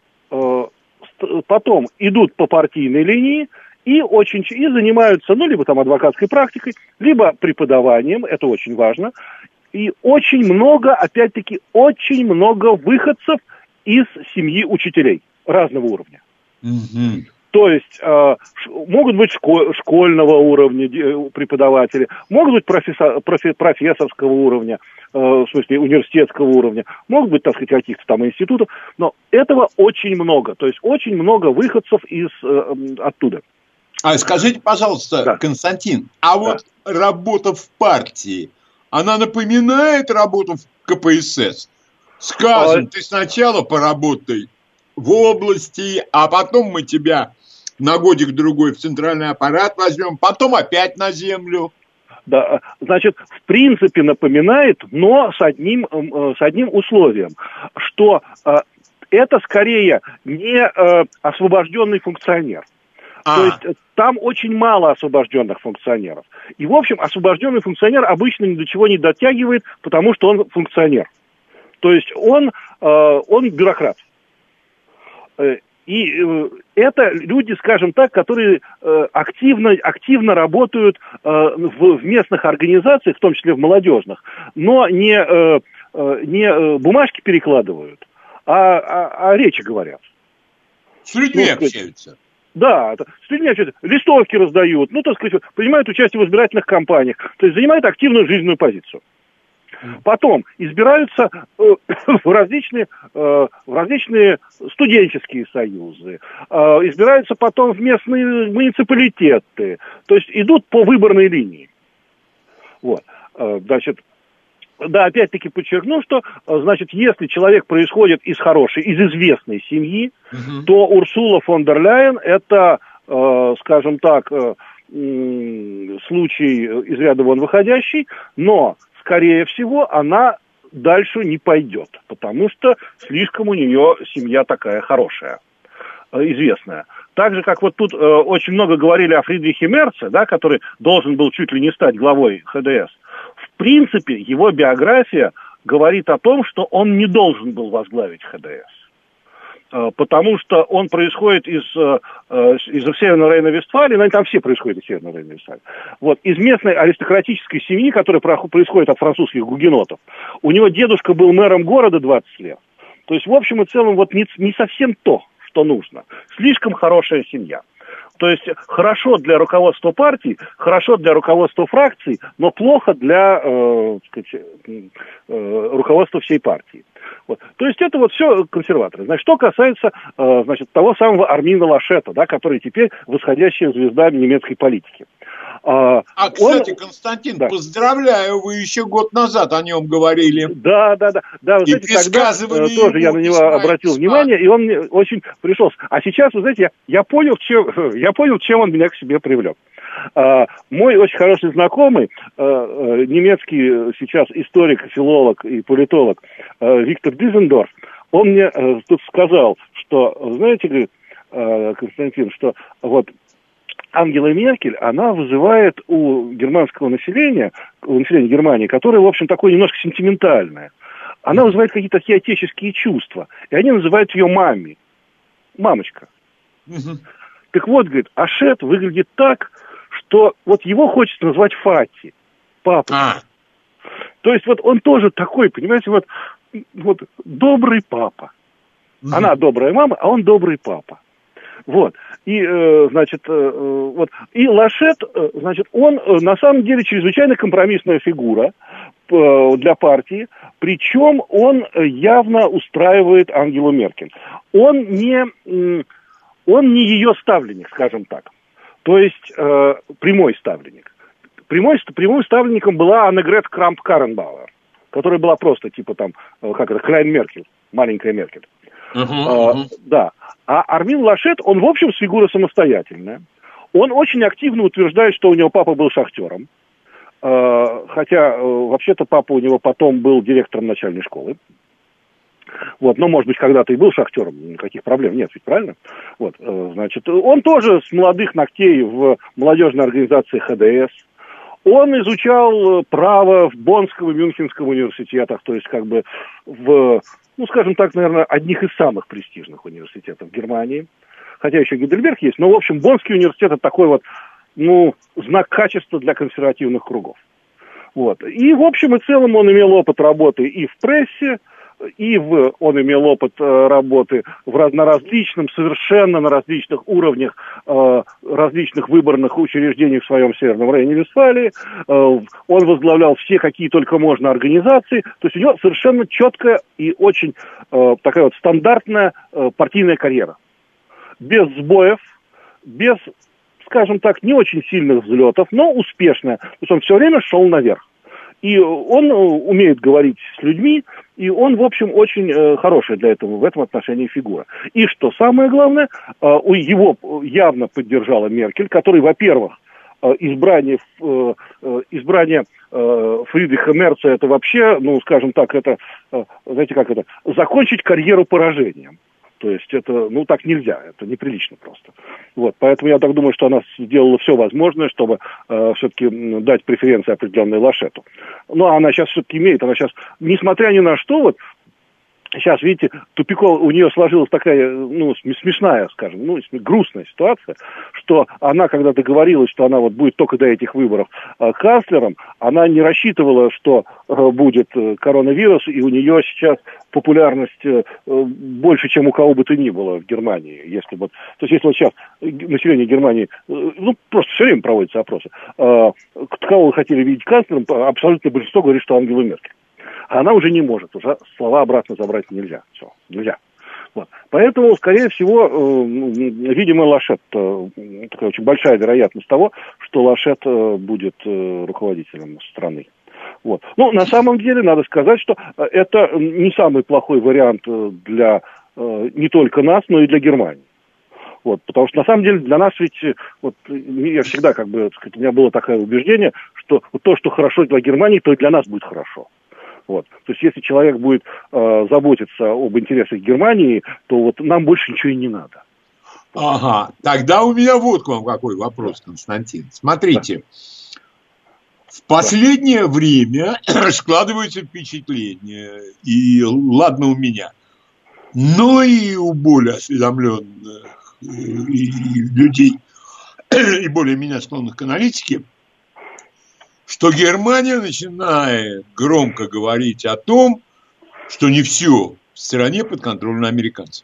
идут по партийной линии и занимаются, либо там адвокатской практикой, либо преподаванием, это очень важно. И очень много, опять-таки, очень много выходцев из семьи учителей разного уровня. Угу. То есть могут быть школьного уровня преподаватели, могут быть профессорского уровня, в смысле университетского уровня, могут быть, так сказать, каких-то там институтов, но этого очень много. То есть очень много выходцев оттуда. Скажите, пожалуйста, да. Константин, вот работа в партии, она напоминает работу в КПСС? Скажем, ты сначала поработай в области, а потом мы тебя на годик-другой в центральный аппарат возьмем, потом опять на землю. Да, значит, в принципе напоминает, но с одним условием, что это скорее не освобожденный функционер. То есть там очень мало освобожденных функционеров. И, в общем, освобожденный функционер обычно ни до чего не дотягивает, потому что он функционер. То есть он бюрократ. И это люди, скажем так, которые активно работают в местных организациях, в том числе в молодежных, но не бумажки перекладывают, а речи говорят. С людьми общаются. Да, с людьми общаются, листовки раздают, так сказать, принимают участие в избирательных кампаниях, то есть занимают активную жизненную позицию. Потом избираются в различные студенческие союзы, избираются потом в местные муниципалитеты, то есть идут по выборной линии. Вот, значит, да, опять-таки подчеркну, что, значит, если человек происходит из известной семьи, то Урсула фон дер Ляйен это, скажем так, случай из ряда вон выходящий, но скорее всего, она дальше не пойдет, потому что слишком у нее семья такая хорошая, известная. Так же, как вот тут очень много говорили о Фридрихе Мерце, да, который должен был чуть ли не стать главой ХДС. В принципе, его биография говорит о том, что он не должен был возглавить ХДС. Потому что он происходит из Северного Рейна-Вестфалии, там все происходят из Северного Рейна-Вестфалии. Вот, из местной аристократической семьи, которая происходит от французских гугенотов. У него дедушка был мэром города 20 лет. То есть, в общем и целом, вот не совсем то, что нужно. Слишком хорошая семья. То есть, хорошо для руководства партии, хорошо для руководства фракций, но плохо для руководства всей партии. Вот. То есть это вот все консерваторы. Значит, что касается того самого Армина Лашета, да, который теперь восходящая звезда немецкой политики. Кстати, Константин, поздравляю, вы еще год назад о нем говорили. Да. Вы знаете, тогда тоже я на него обратил внимание, и он мне очень пришелся. А сейчас, вы знаете, я понял, чем он меня к себе привлек. Мой очень хороший знакомый, немецкий сейчас историк, филолог и политолог Виктор Дизендорф, он мне тут сказал, что, знаете, говорит, Константин, что вот Ангела Меркель, она вызывает у германского населения, у населения Германии, которое, в общем, такое немножко сентиментальное, она вызывает какие-то такие отеческие чувства, и они называют ее мамой. Мамочка. Так вот, говорит, Ашет выглядит так, что вот его хочется назвать Фати, папа. То есть вот он тоже такой, понимаете, вот добрый папа. Она добрая мама, а он добрый папа. Вот. И, значит, и Лашет, значит, он на самом деле чрезвычайно компромиссная фигура для партии, причем он явно устраивает Ангелу Меркель. Он не ее ставленник, скажем так. То есть прямой ставленник. прямым ставленником была Аннегрет Крамп-Карренбауэр, которая была просто типа там, Клайн Меркель, маленькая Меркель. Да. А Армин Лашет, он в общем фигура самостоятельная. Он очень активно утверждает, что у него папа был шахтером. Хотя вообще-то папа у него потом был директором начальной школы. Вот, но, может быть, когда-то и был шахтером, никаких проблем нет, ведь правильно? Вот, значит, он тоже с молодых ногтей в молодежной организации ХДС. Он изучал право в Боннском и Мюнхенском университетах, то есть как бы в, ну, скажем так, наверное, одних из самых престижных университетов Германии. Хотя еще Гейдельберг есть, но, в общем, Боннский университет – это такой вот, ну, знак качества для консервативных кругов. Вот. И, в общем и целом, он имел опыт работы и в прессе, он имел опыт работы совершенно на различных уровнях различных выборных учреждений в своем Северном районе Вестфалии. Он возглавлял все, какие только можно организации. То есть у него совершенно четкая и очень такая вот стандартная партийная карьера. Без сбоев, без, скажем так, не очень сильных взлетов, но успешная. То есть он все время шел наверх. И он умеет говорить с людьми, и он, в общем, очень хорошая для этого, в этом отношении фигура. И что самое главное, его явно поддержала Меркель, который, во-первых, избрание Фридриха Мерца, это вообще, ну, скажем так, это, знаете, как это, закончить карьеру поражением. То есть это, ну, так нельзя, это неприлично просто. Вот, поэтому я так думаю, что она сделала все возможное, чтобы все-таки дать преференции определенной Лашету. Ну, а она сейчас все-таки имеет, она сейчас, несмотря ни на что, вот, сейчас, видите, у нее сложилась такая, ну, смешная, скажем, ну, грустная ситуация, что она, когда договорилась, что она вот будет только до этих выборов канцлером, она не рассчитывала, что будет коронавирус, и у нее сейчас популярность больше, чем у кого бы то ни было в Германии. Если вот, то есть, если вот сейчас население Германии, ну, просто все время проводятся опросы, кого вы хотели видеть канцлером, абсолютно большинство говорит, что Ангелу Меркель. А она уже не может, уже слова обратно забрать нельзя. Все, нельзя. Вот. Поэтому, скорее всего, видимо, Лашет, такая очень большая вероятность того, что Лашет будет руководителем страны. Вот. Ну, на самом деле, надо сказать, что это не самый плохой вариант для не только нас, но и для Германии. Вот, потому что, на самом деле, для нас ведь, вот, я всегда, как бы, у меня было такое убеждение, что вот то, что хорошо для Германии, то и для нас будет хорошо. Вот. То есть, если человек будет заботиться об интересах Германии, то вот нам больше ничего и не надо. Ага, тогда у меня вот к вам какой вопрос, Константин. Смотрите, в последнее время складывается впечатление, и ладно у меня, но и у более осведомленных людей, и более меня склонных к аналитике, что Германия начинает громко говорить о том, что не все в стране подконтрольно американцам.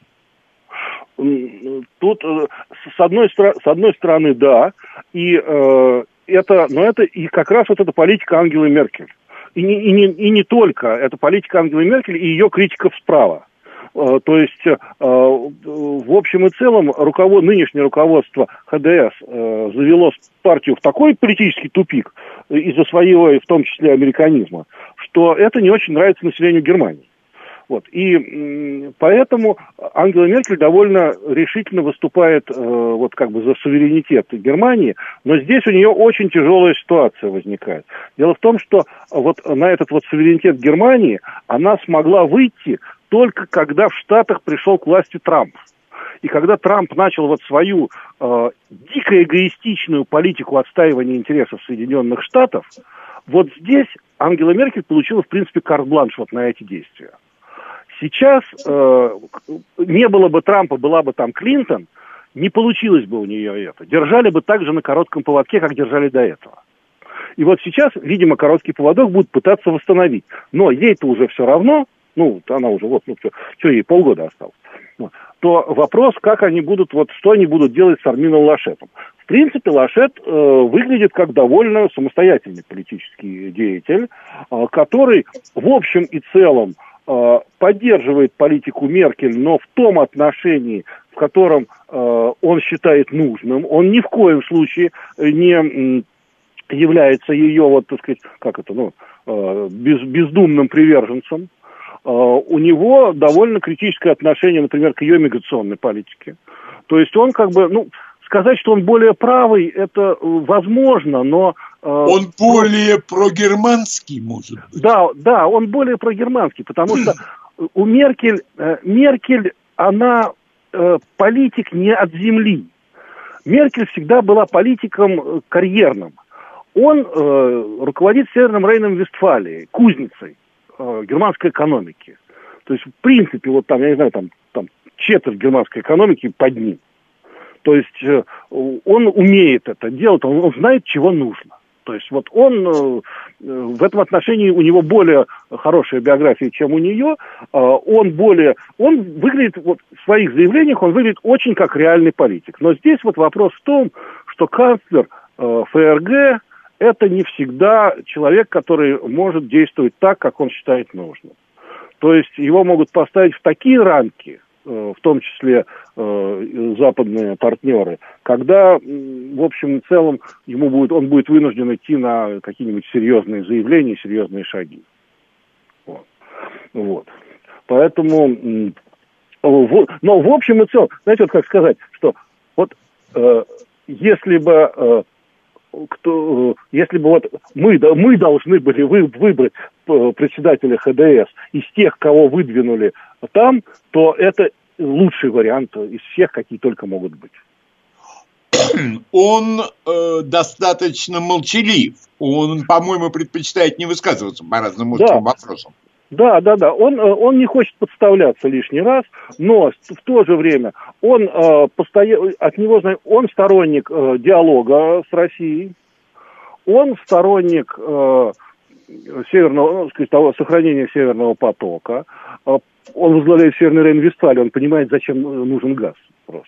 Тут, с одной стороны, да, но это и как раз вот эта политика Ангелы Меркель. И не только, это политика Ангелы Меркель и ее критиков справа. То есть, в общем и целом, нынешнее руководство ХДС завело партию в такой политический тупик из-за своего, в том числе, американизма, что это не очень нравится населению Германии. Вот. И поэтому Ангела Меркель довольно решительно выступает вот как бы за суверенитет Германии, но здесь у нее очень тяжелая ситуация возникает. Дело в том, что вот на этот вот суверенитет Германии она смогла выйти только когда в Штатах пришел к власти Трамп. И когда Трамп начал вот свою дико эгоистичную политику отстаивания интересов Соединенных Штатов, вот здесь Ангела Меркель получила, в принципе, карт-бланш вот на эти действия. Сейчас не было бы Трампа, была бы там Клинтон, не получилось бы у нее это. Держали бы так же на коротком поводке, как держали до этого. И вот сейчас, видимо, короткий поводок будут пытаться восстановить. Но ей-то уже все равно, ну, она уже, вот, ну, что ей полгода осталось. Вот. То вопрос, как они будут, вот, что они будут делать с Армином Лашетом. В принципе, Лашет выглядит как довольно самостоятельный политический деятель, который, в общем и целом, поддерживает политику Меркель, но в том отношении, в котором он считает нужным. Он ни в коем случае не является ее, вот, так сказать, как это, бездумным приверженцем. У него довольно критическое отношение, например, к ее миграционной политике. То есть он как бы, сказать, что он более правый, это возможно, но... Он более прогерманский, может быть. Да, он более прогерманский, потому что у Меркель, она политик не от земли. Меркель всегда была политиком карьерным. Он руководит Северным Рейном-Вестфалией, кузницей германской экономики. То есть, в принципе, вот там, я не знаю, там четверть германской экономики под ним. То есть, он умеет это делать, он знает, чего нужно. То есть, вот он, в этом отношении у него более хорошая биография, чем у нее. Он выглядит, вот в своих заявлениях, он выглядит очень как реальный политик. Но здесь вот вопрос в том, что канцлер ФРГ это не всегда человек, который может действовать так, как он считает нужным. То есть его могут поставить в такие рамки, в том числе западные партнеры, когда, в общем и целом, он будет вынужден идти на какие-нибудь серьезные заявления, серьезные шаги. Вот. Поэтому, но в общем и целом, знаете, вот как сказать, что вот если бы вот мы должны были выбрать председателя ХДС из тех, кого выдвинули там, то это лучший вариант из всех, какие только могут быть. Он достаточно молчалив. Он, по-моему, предпочитает не высказываться по разным острым вопросам. Да. Он не хочет подставляться лишний раз, но в то же время он сторонник диалога с Россией, он сторонник сохранения Северного потока, он возглавляет Северный Рейн-Вестфалию, он понимает, зачем нужен газ просто.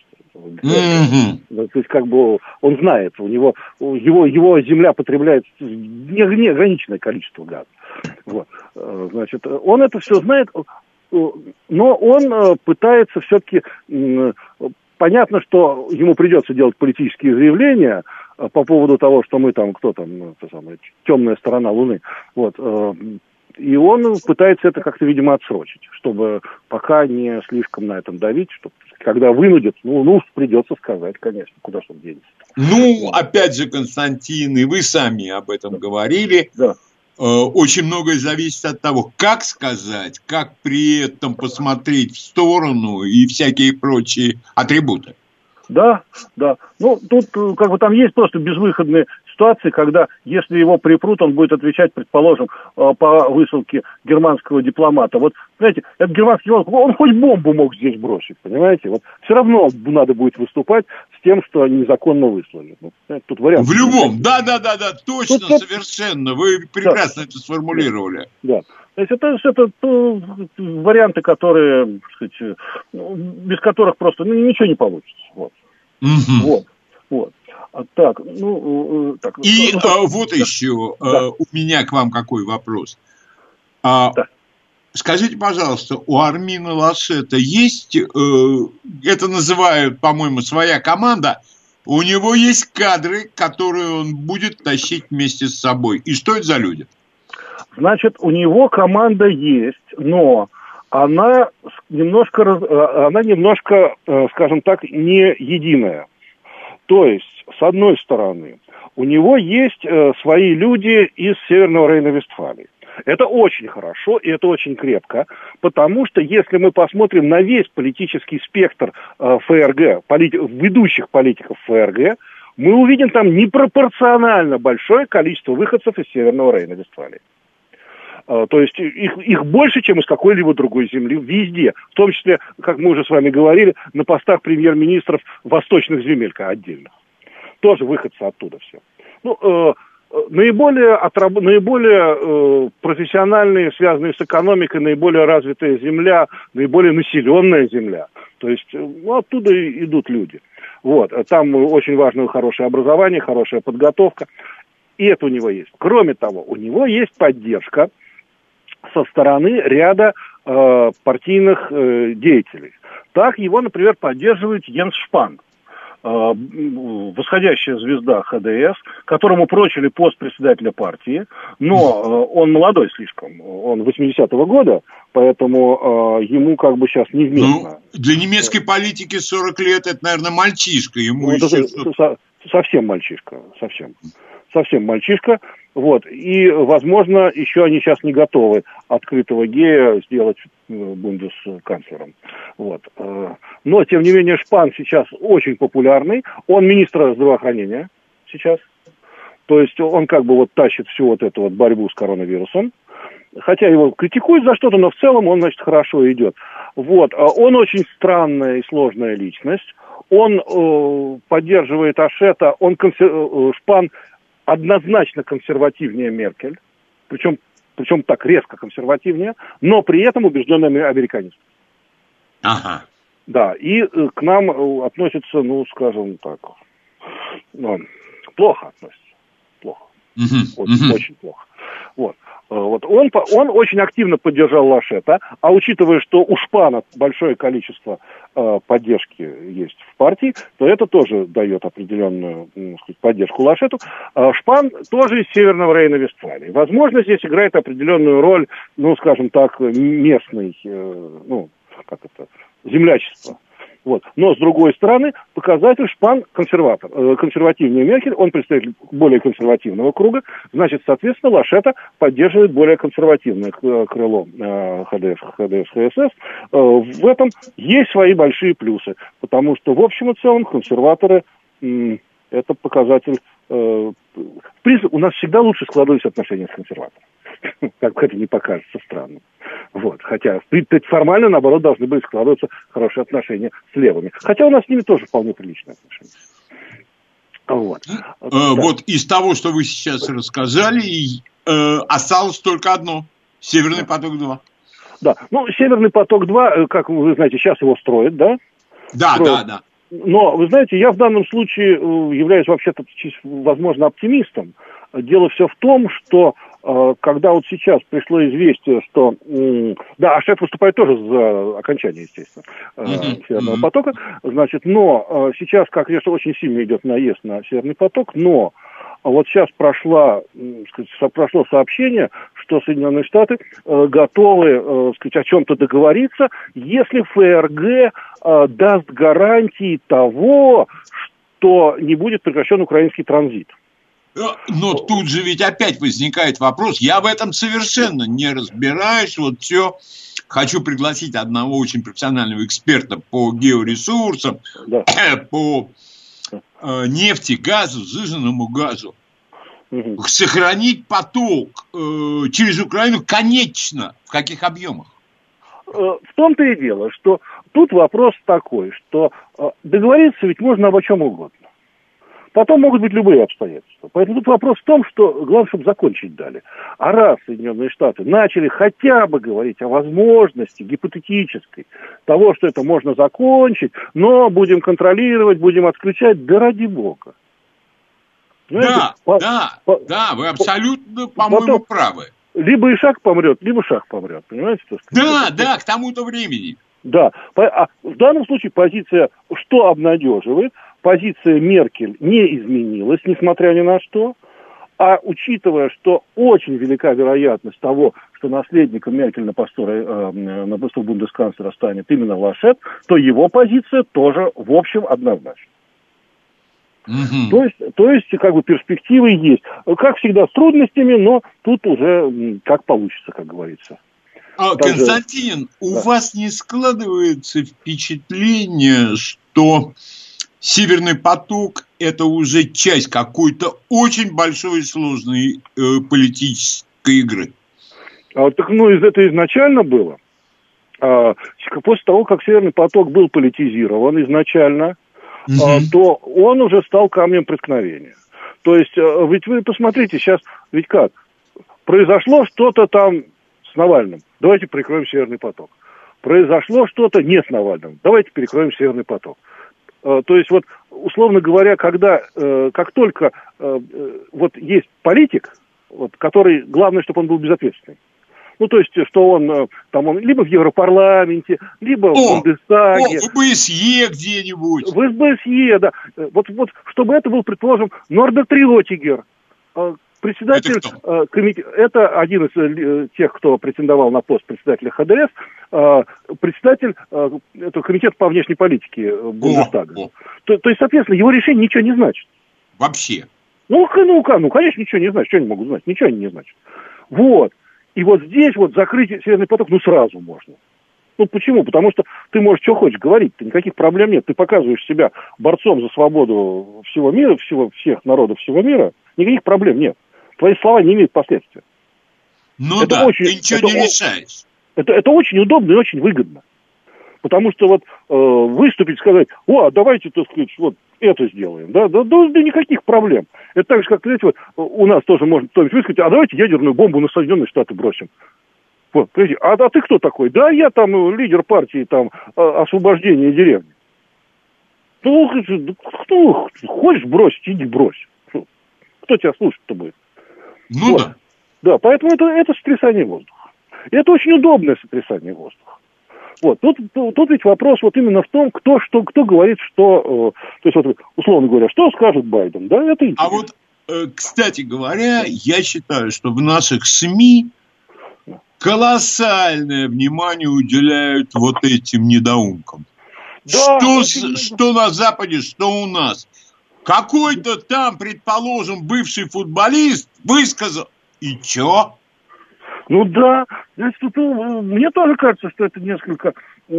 То есть, как бы, он знает, его земля потребляет неограниченное количество газа. Вот. Значит, он это все знает, но он пытается все-таки... Понятно, что ему придется делать политические заявления по поводу того, что мы там, темная сторона Луны. Вот. И он пытается это как-то, видимо, отсрочить, чтобы пока не слишком на этом давить, чтобы когда вынудят, придется сказать, конечно, куда что денется. Опять же, Константин, и вы сами об этом говорили. Да. Очень многое зависит от того, как сказать, как при этом посмотреть в сторону и всякие прочие атрибуты. Да. Тут как бы там есть просто безвыходные ситуации, когда, если его припрут, он будет отвечать, предположим, по высылке германского дипломата. Вот, знаете, этот германский дипломат, он хоть бомбу мог здесь бросить, понимаете? Вот все равно надо будет выступать с тем, что незаконно выслали. Тут вариант. В любом, да, точно, совершенно. Вы прекрасно это сформулировали. Да. То есть это варианты, которые, так сказать, без которых просто ничего не получится. Вот. Вот. Так. И вот еще у меня к вам какой вопрос. Скажите, пожалуйста, у Армина Лашета есть, это называют, по-моему, своя команда, у него есть кадры, которые он будет тащить вместе с собой. И что это за люди? Значит, у него команда есть, но она немножко, скажем так, не единая. То есть, с одной стороны, у него есть свои люди из Северного Рейна-Вестфалии. Это очень хорошо и это очень крепко, потому что если мы посмотрим на весь политический спектр ФРГ, ведущих политиков ФРГ, мы увидим там непропорционально большое количество выходцев из Северного Рейна-Вестфалии. То есть их больше, чем из какой-либо другой земли, везде. В том числе, как мы уже с вами говорили, на постах премьер-министров восточных земель отдельных. Тоже выходцы оттуда все. Наиболее профессиональные, связанные с экономикой, наиболее развитая земля, наиболее населенная земля. То есть оттуда идут люди. Вот. Там очень важно хорошее образование, хорошая подготовка. И это у него есть. Кроме того, у него есть поддержка со стороны ряда партийных деятелей. Так его, например, поддерживает Йенс Шпан. восходящая звезда ХДС, которому прочили пост председателя партии, но он молодой слишком, он 80-го года, поэтому ему как бы сейчас невместно. Для немецкой политики 40 лет это, наверное, мальчишка, ему совсем мальчишка, совсем мальчишка. Вот. И, возможно, еще они сейчас не готовы открытого гея сделать бундесканцлером. Вот. Но, тем не менее, Шпан сейчас очень популярный. Он министр здравоохранения сейчас. То есть он как бы вот тащит всю вот эту вот борьбу с коронавирусом. Хотя его критикуют за что-то, но в целом он, значит, хорошо идет. Вот. Он очень странная и сложная личность. Он поддерживает Ашета. Шпан однозначно консервативнее Меркель, причем так резко консервативнее, но при этом убежденный американист. Ага. Да, и к нам относится, ну, скажем так, плохо относится. Плохо. Очень плохо. Вот он очень активно поддержал Лашета, а учитывая, что у Шпана большое количество поддержки есть в партии, то это тоже дает определенную, сказать, поддержку Лашету. Шпан тоже из Северного Рейна-Вестфалии. Возможно, здесь играет определенную роль, ну, скажем так, местный, землячество. Вот. Но, с другой стороны, показатель Шпан консерватор. Консервативнее Меркель, он представитель более консервативного круга, значит, соответственно, Лашета поддерживает более консервативное крыло ХДС-ХСС. В этом есть свои большие плюсы, потому что, в общем и целом, консерваторы это показатель... В принципе, у нас всегда лучше складывались отношения с консерватором. Как это не покажется странным. Вот. Хотя формально, наоборот, должны были складываться хорошие отношения с левыми. Хотя у нас с ними тоже вполне приличные отношения. Вот. Вот из того, что вы сейчас рассказали, осталось только одно. Северный поток-2. Да. Ну, Северный поток-2, как вы знаете, сейчас его строят, да? Да. Но, вы знаете, я в данном случае являюсь вообще-то, возможно, оптимистом. Дело все в том, что когда вот сейчас пришло известие, что... Да, Ашет выступает тоже за окончание, естественно, Северного потока. Значит, но сейчас, как я, очень сильно идет наезд на Северный поток, но вот сейчас прошло сообщение, что Соединенные Штаты готовы, о чем-то договориться, если ФРГ даст гарантии того, что не будет прекращен украинский транзит. Но тут же ведь опять возникает вопрос, я в этом совершенно не разбираюсь, вот все. Хочу пригласить одного очень профессионального эксперта по георесурсам, по нефти, газу, сжиженному газу. Сохранить поток через Украину конечно. В каких объемах? В том-то и дело, что тут вопрос такой, что договориться ведь можно обо чем угодно. Потом могут быть любые обстоятельства. Поэтому тут вопрос в том, что главное, чтобы закончить дали. А раз Соединенные Штаты начали хотя бы говорить о возможности гипотетической того, что это можно закончить, но будем контролировать, будем отключать, да ради бога. Знаете, да, вы абсолютно, по-моему, правы. Либо Ишак помрет, либо Шах помрет, понимаете? Да, к тому-то времени. Да, а в данном случае позиция, что обнадеживает, позиция Меркель не изменилась, несмотря ни на что, а учитывая, что очень велика вероятность того, что наследником Меркель на посту бундесканцлера станет именно Лашет, то его позиция тоже, в общем, однозначна. То есть, как бы, перспективы есть. Как всегда, с трудностями, но тут уже как получится, как говорится. Константин, у вас не складывается впечатление, что Северный поток – это уже часть какой-то очень большой и сложной политической игры? Это изначально было. После того, как Северный поток был политизирован изначально, то он уже стал камнем преткновения. То есть, ведь вы посмотрите, сейчас, ведь как, произошло что-то там с Навальным, давайте прикроем Северный поток. Произошло что-то не с Навальным, давайте перекроем Северный поток. То есть, вот, условно говоря, как только вот есть политик, вот, который, главное, чтобы он был безответственный. Ну, то есть, что он либо в Европарламенте, либо в Бундестаге. В ОБСЕ где-нибудь. В ОБСЕ, да. Вот, чтобы это был, предположим, Норберт Риотигер, председатель комитета, это один из тех, кто претендовал на пост председателя ХДС, председатель этого комитета по внешней политике Бундестага. То есть, соответственно, его решение ничего не значит. Вообще. Ну, конечно, ничего не значит. Что они могут знать? Ничего они не значат. Вот. И вот здесь вот закрыть Северный поток, сразу можно. Почему? Потому что ты можешь что хочешь говорить, никаких проблем нет. Ты показываешь себя борцом за свободу всего мира, всех народов всего мира, никаких проблем нет. Твои слова не имеют последствий. Ты ничего не решаешь. Это очень удобно и очень выгодно. Потому что выступить, сказать, давайте, так сказать, это сделаем. Да, никаких проблем. Это так же, как, знаете, у нас тоже может кто-нибудь высказать, давайте ядерную бомбу на Соединенные Штаты бросим. А ты кто такой? Да, я лидер партии освобождения деревни. Кто хочешь бросить, иди брось. Кто тебя слушать-то будет? Да. Да, поэтому это сотрясание воздуха. И это очень удобное сотрясание воздуха. Тут ведь вопрос именно в том, кто говорит, что... то есть, условно говоря, что скажет Байден, да, это интересно. Кстати говоря, я считаю, что в наших СМИ колоссальное внимание уделяют этим недоумкам. Да, что на Западе, что у нас. Какой-то там, предположим, бывший футболист высказал. И чё? Да. Мне тоже кажется, что это несколько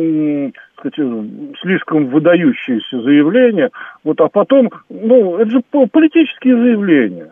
слишком выдающееся заявление. А потом, это же политические заявления,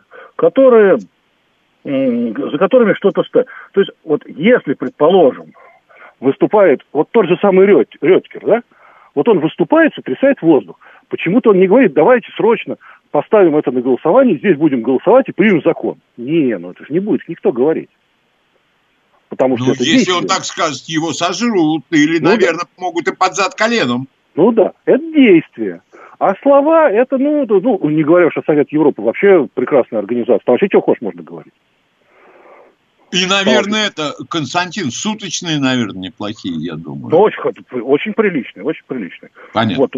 за которыми что-то стоит. То есть, если, предположим, выступает тот же самый Рёткер, да? Он выступает, сотрясает воздух. Почему-то он не говорит, давайте срочно поставим это на голосование, здесь будем голосовать и примем закон. Это же не будет никто говорить. Потому что это если действие. Он так скажет, его сожрут, или, наверное, могут и под зад коленом. Это действие. А слова, это, не говоря уж о Совет Европы, вообще прекрасная организация. Там вообще чего хочешь можно говорить. И, наверное, Константин, суточные, наверное, неплохие, я думаю. Очень приличные, очень приличные. Понятно.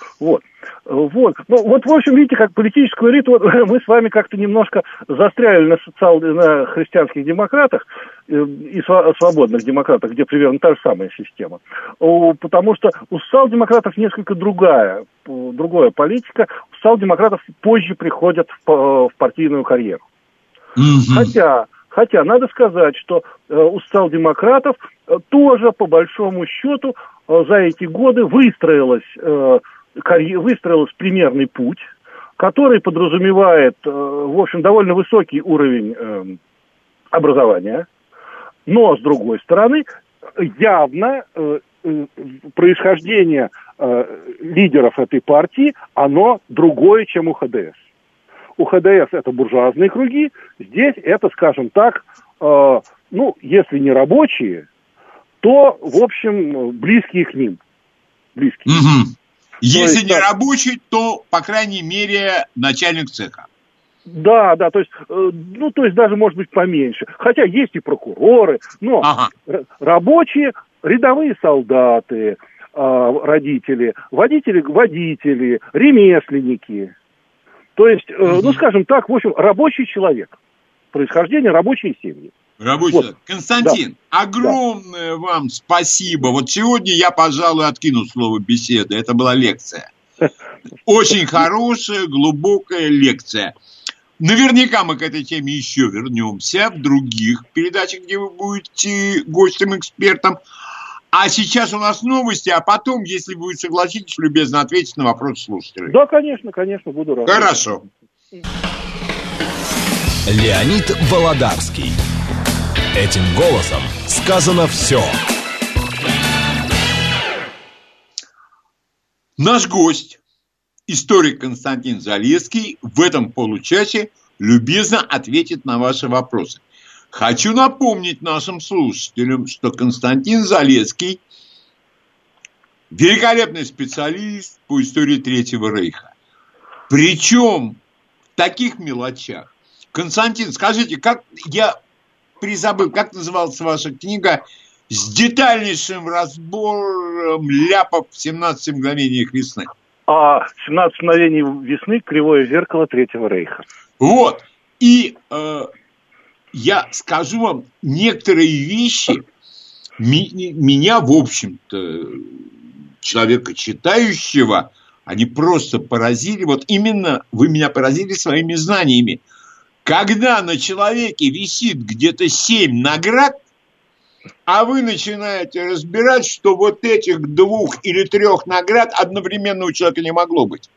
В общем, видите, как политическую элиту мы с вами как-то немножко застряли на христианских демократах и свободных демократах, где примерно та же самая система. Потому что у социал-демократов несколько другая политика. У социал-демократов позже приходят в партийную карьеру. Хотя надо сказать, что у социал-демократов тоже, по большому счету, за эти годы выстроился примерный путь, который подразумевает, в общем, довольно высокий уровень образования, но, с другой стороны, явно происхождение лидеров этой партии, оно другое, чем у ХДС. У ХДС это буржуазные круги, здесь это, скажем так, если не рабочие, то, в общем, близкие к ним. Если не рабочий, то, по крайней мере, начальник цеха. Да, то есть даже, может быть, поменьше. Хотя есть и прокуроры, но рабочие, рядовые солдаты, водители, ремесленники. То есть, скажем так, в общем, рабочий человек. Происхождение, рабочие семьи. Константин, огромное вам спасибо. Сегодня я, пожалуй, откину слово беседы. Это была лекция. Очень хорошая, глубокая лекция. Наверняка мы к этой теме еще вернемся в других передачах, где вы будете гостем-экспертом. А сейчас у нас новости, а потом, если вы согласитесь, любезно ответить на вопросы слушателей. Да, конечно, буду рад. Хорошо. Леонид Володарский. Этим голосом сказано все. Наш гость, историк Константин Залесский, в этом получасе любезно ответит на ваши вопросы. Хочу напомнить нашим слушателям, что Константин Залесский великолепный специалист по истории Третьего Рейха. Причем в таких мелочах. Константин, скажите, как я призабыл, как называлась ваша книга с детальнейшим разбором ляпов в 17 мгновениях весны. 17 мгновений весны, кривое зеркало Третьего Рейха. Вот. И я скажу вам, некоторые вещи меня, в общем-то, человека читающего, они просто поразили. Вот именно вы меня поразили своими знаниями. Когда на человеке висит где-то 7 наград, а вы начинаете разбирать, что вот этих 2 или 3 наград одновременно у человека не могло быть.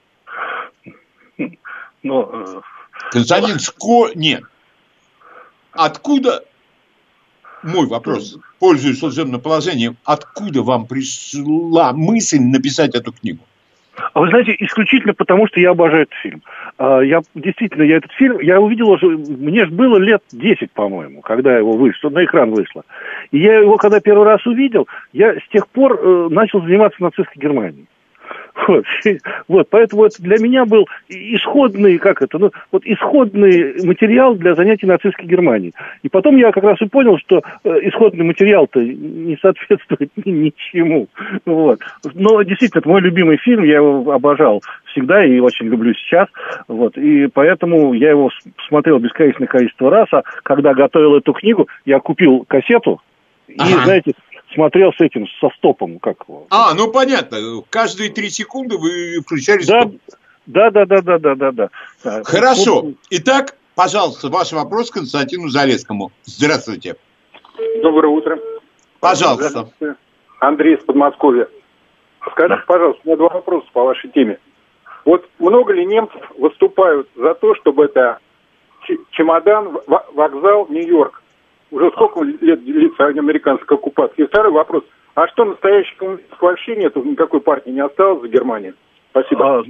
Константин, нет. Откуда, мой вопрос, пользуясь служебным положением, откуда вам пришла мысль написать эту книгу? Вы знаете, исключительно потому, что я обожаю этот фильм. Я этот фильм, я увидел уже, мне же было лет 10, по-моему, когда его на экран вышло. И я его, когда первый раз увидел, я с тех пор начал заниматься нацистской Германией. Вот, поэтому это для меня был исходный материал для занятий нацистской Германией. И потом я как раз и понял, что исходный материал-то не соответствует ничему. Вот. Но действительно, это мой любимый фильм, я его обожал всегда и очень люблю сейчас. Вот. И поэтому я его смотрел бесконечное количество раз, а когда готовил эту книгу, я купил кассету и, знаете, смотрел со стопом, как его. Ну понятно. Каждые 3 секунды вы включали стоп. Да. Хорошо. Итак, пожалуйста, ваш вопрос Константину Залесскому. Здравствуйте. Доброе утро. Пожалуйста. Андрей из Подмосковья. Скажите, пожалуйста, у меня 2 вопроса по вашей теме. Вот много ли немцев выступают за то, чтобы это чемодан, вокзал, Нью-Йорк? Уже сколько лет длится американская оккупация? И второй вопрос. А что настоящее коммунистическое вообще нет? Никакой партии не осталось за Германией? Спасибо.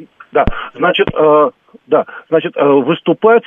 Выступать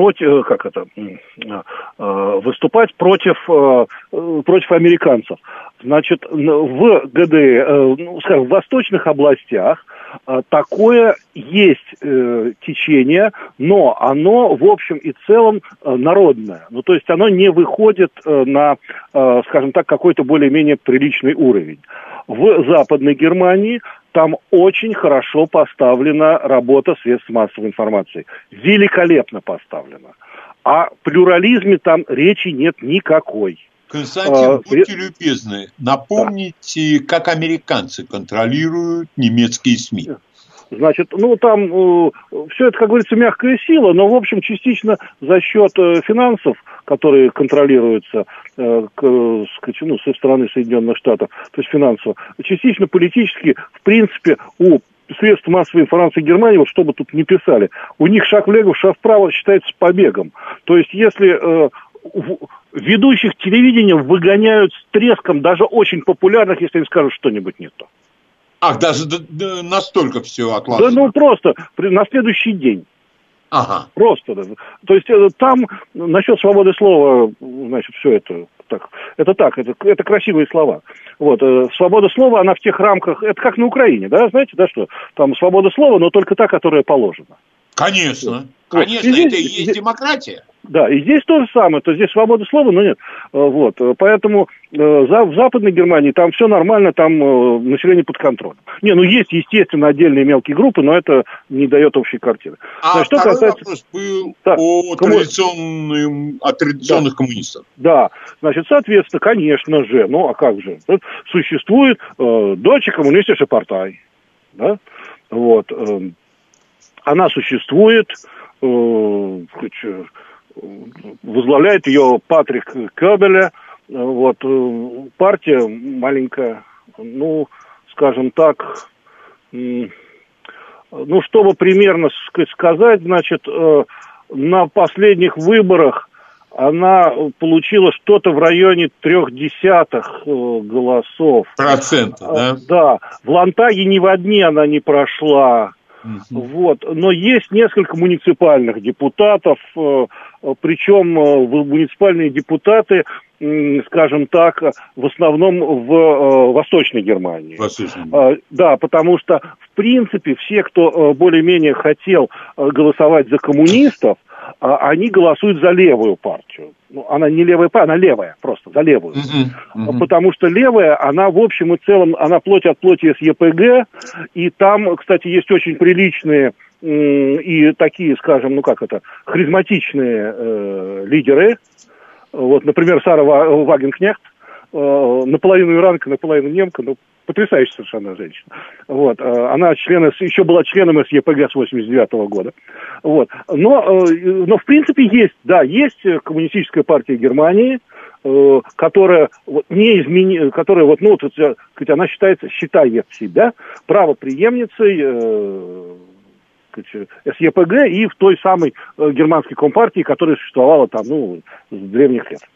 против американцев. Значит, в ГДР, в восточных областях такое есть течение, но оно в общем и целом народное. То есть оно не выходит на, скажем так, какой-то более-менее приличный уровень. В Западной Германии там очень хорошо поставлена работа средств массовой информации. Великолепно поставлена. О плюрализме там речи нет никакой. Константин, будьте любезны, напомните, как американцы контролируют немецкие СМИ. Значит, там все это, как говорится, мягкая сила, но, в общем, частично за счет финансов, которые контролируются со стороны Соединенных Штатов, то есть финансово, частично политически, в принципе, у средств массовой информации Германии, вот что бы тут ни писали, у них шаг влево, шаг вправо считается побегом. То есть, если ведущих телевидения выгоняют с треском, даже очень популярных, если им скажут что-нибудь не то. Даже настолько все отлажено? Да, просто на следующий день. Ага. Просто. То есть там насчет свободы слова, значит, все это так. Это красивые слова. Вот. Свобода слова, она в тех рамках, это как на Украине, да, знаете, да, что там свобода слова, но только та, которая положена. Конечно. Конечно, здесь, это и есть демократия. Да, и здесь то же самое, то здесь свобода слова, но нет. Вот, поэтому в Западной Германии там все нормально, там население под контролем. Есть, естественно, отдельные мелкие группы, но это не дает общей картины. Второй вопрос был о традиционных коммунистах. Да, значит, соответственно, конечно же, а как же, существует Deutsche Kommunistische Partei, да, вот, она существует, возглавляет ее Патрик Кёбеле. Вот, партия маленькая, скажем так, чтобы примерно сказать, значит, на последних выборах она получила что-то в районе 0,3 голосов. Процента, да? Да. В Лантаге ни в одни она не прошла. Вот. Но есть несколько муниципальных депутатов, причем муниципальные депутаты, скажем так, в основном в Восточной Германии. Да, потому что, в принципе, все, кто более-менее хотел голосовать за коммунистов, они голосуют за левую партию. Ну, она не левая партия, она левая, просто за левую. Потому что левая, она в общем и целом, она плоть от плоти с ЕПГ, и там, кстати, есть очень приличные и такие, скажем, харизматичные лидеры. Вот, например, Сара Вагенкнехт, наполовину иранка, наполовину немка, потрясающая совершенно женщина. Вот, она еще была членом СЕПГ с 89 года. Вот. Но в принципе есть коммунистическая партия Германии, которая она считает себя правопреемницей СЕПГ и в той самой германской компартии, которая существовала там, с древних лет.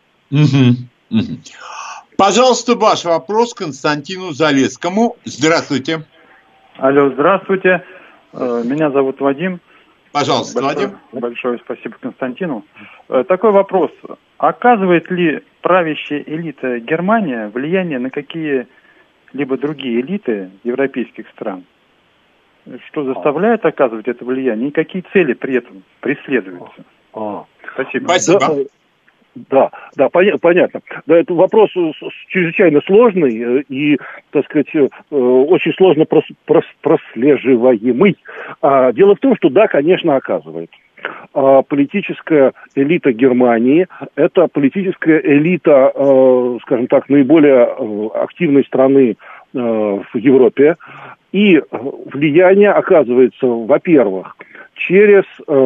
Пожалуйста, ваш вопрос Константину Залесскому. Здравствуйте. Алло, здравствуйте. Меня зовут Вадим. Пожалуйста, Вадим. Большое спасибо Константину. Такой вопрос. Оказывает ли правящая элита Германии влияние на какие-либо другие элиты европейских стран? Что заставляет оказывать это влияние и какие цели при этом преследуются? Спасибо. Да, понятно. Да, это вопрос чрезвычайно сложный и, так сказать, очень сложно прослеживаемый. Дело в том, что да, конечно, оказывает. Политическая элита Германии – это политическая элита, скажем так, наиболее активной страны в Европе. И влияние оказывается, во-первых, через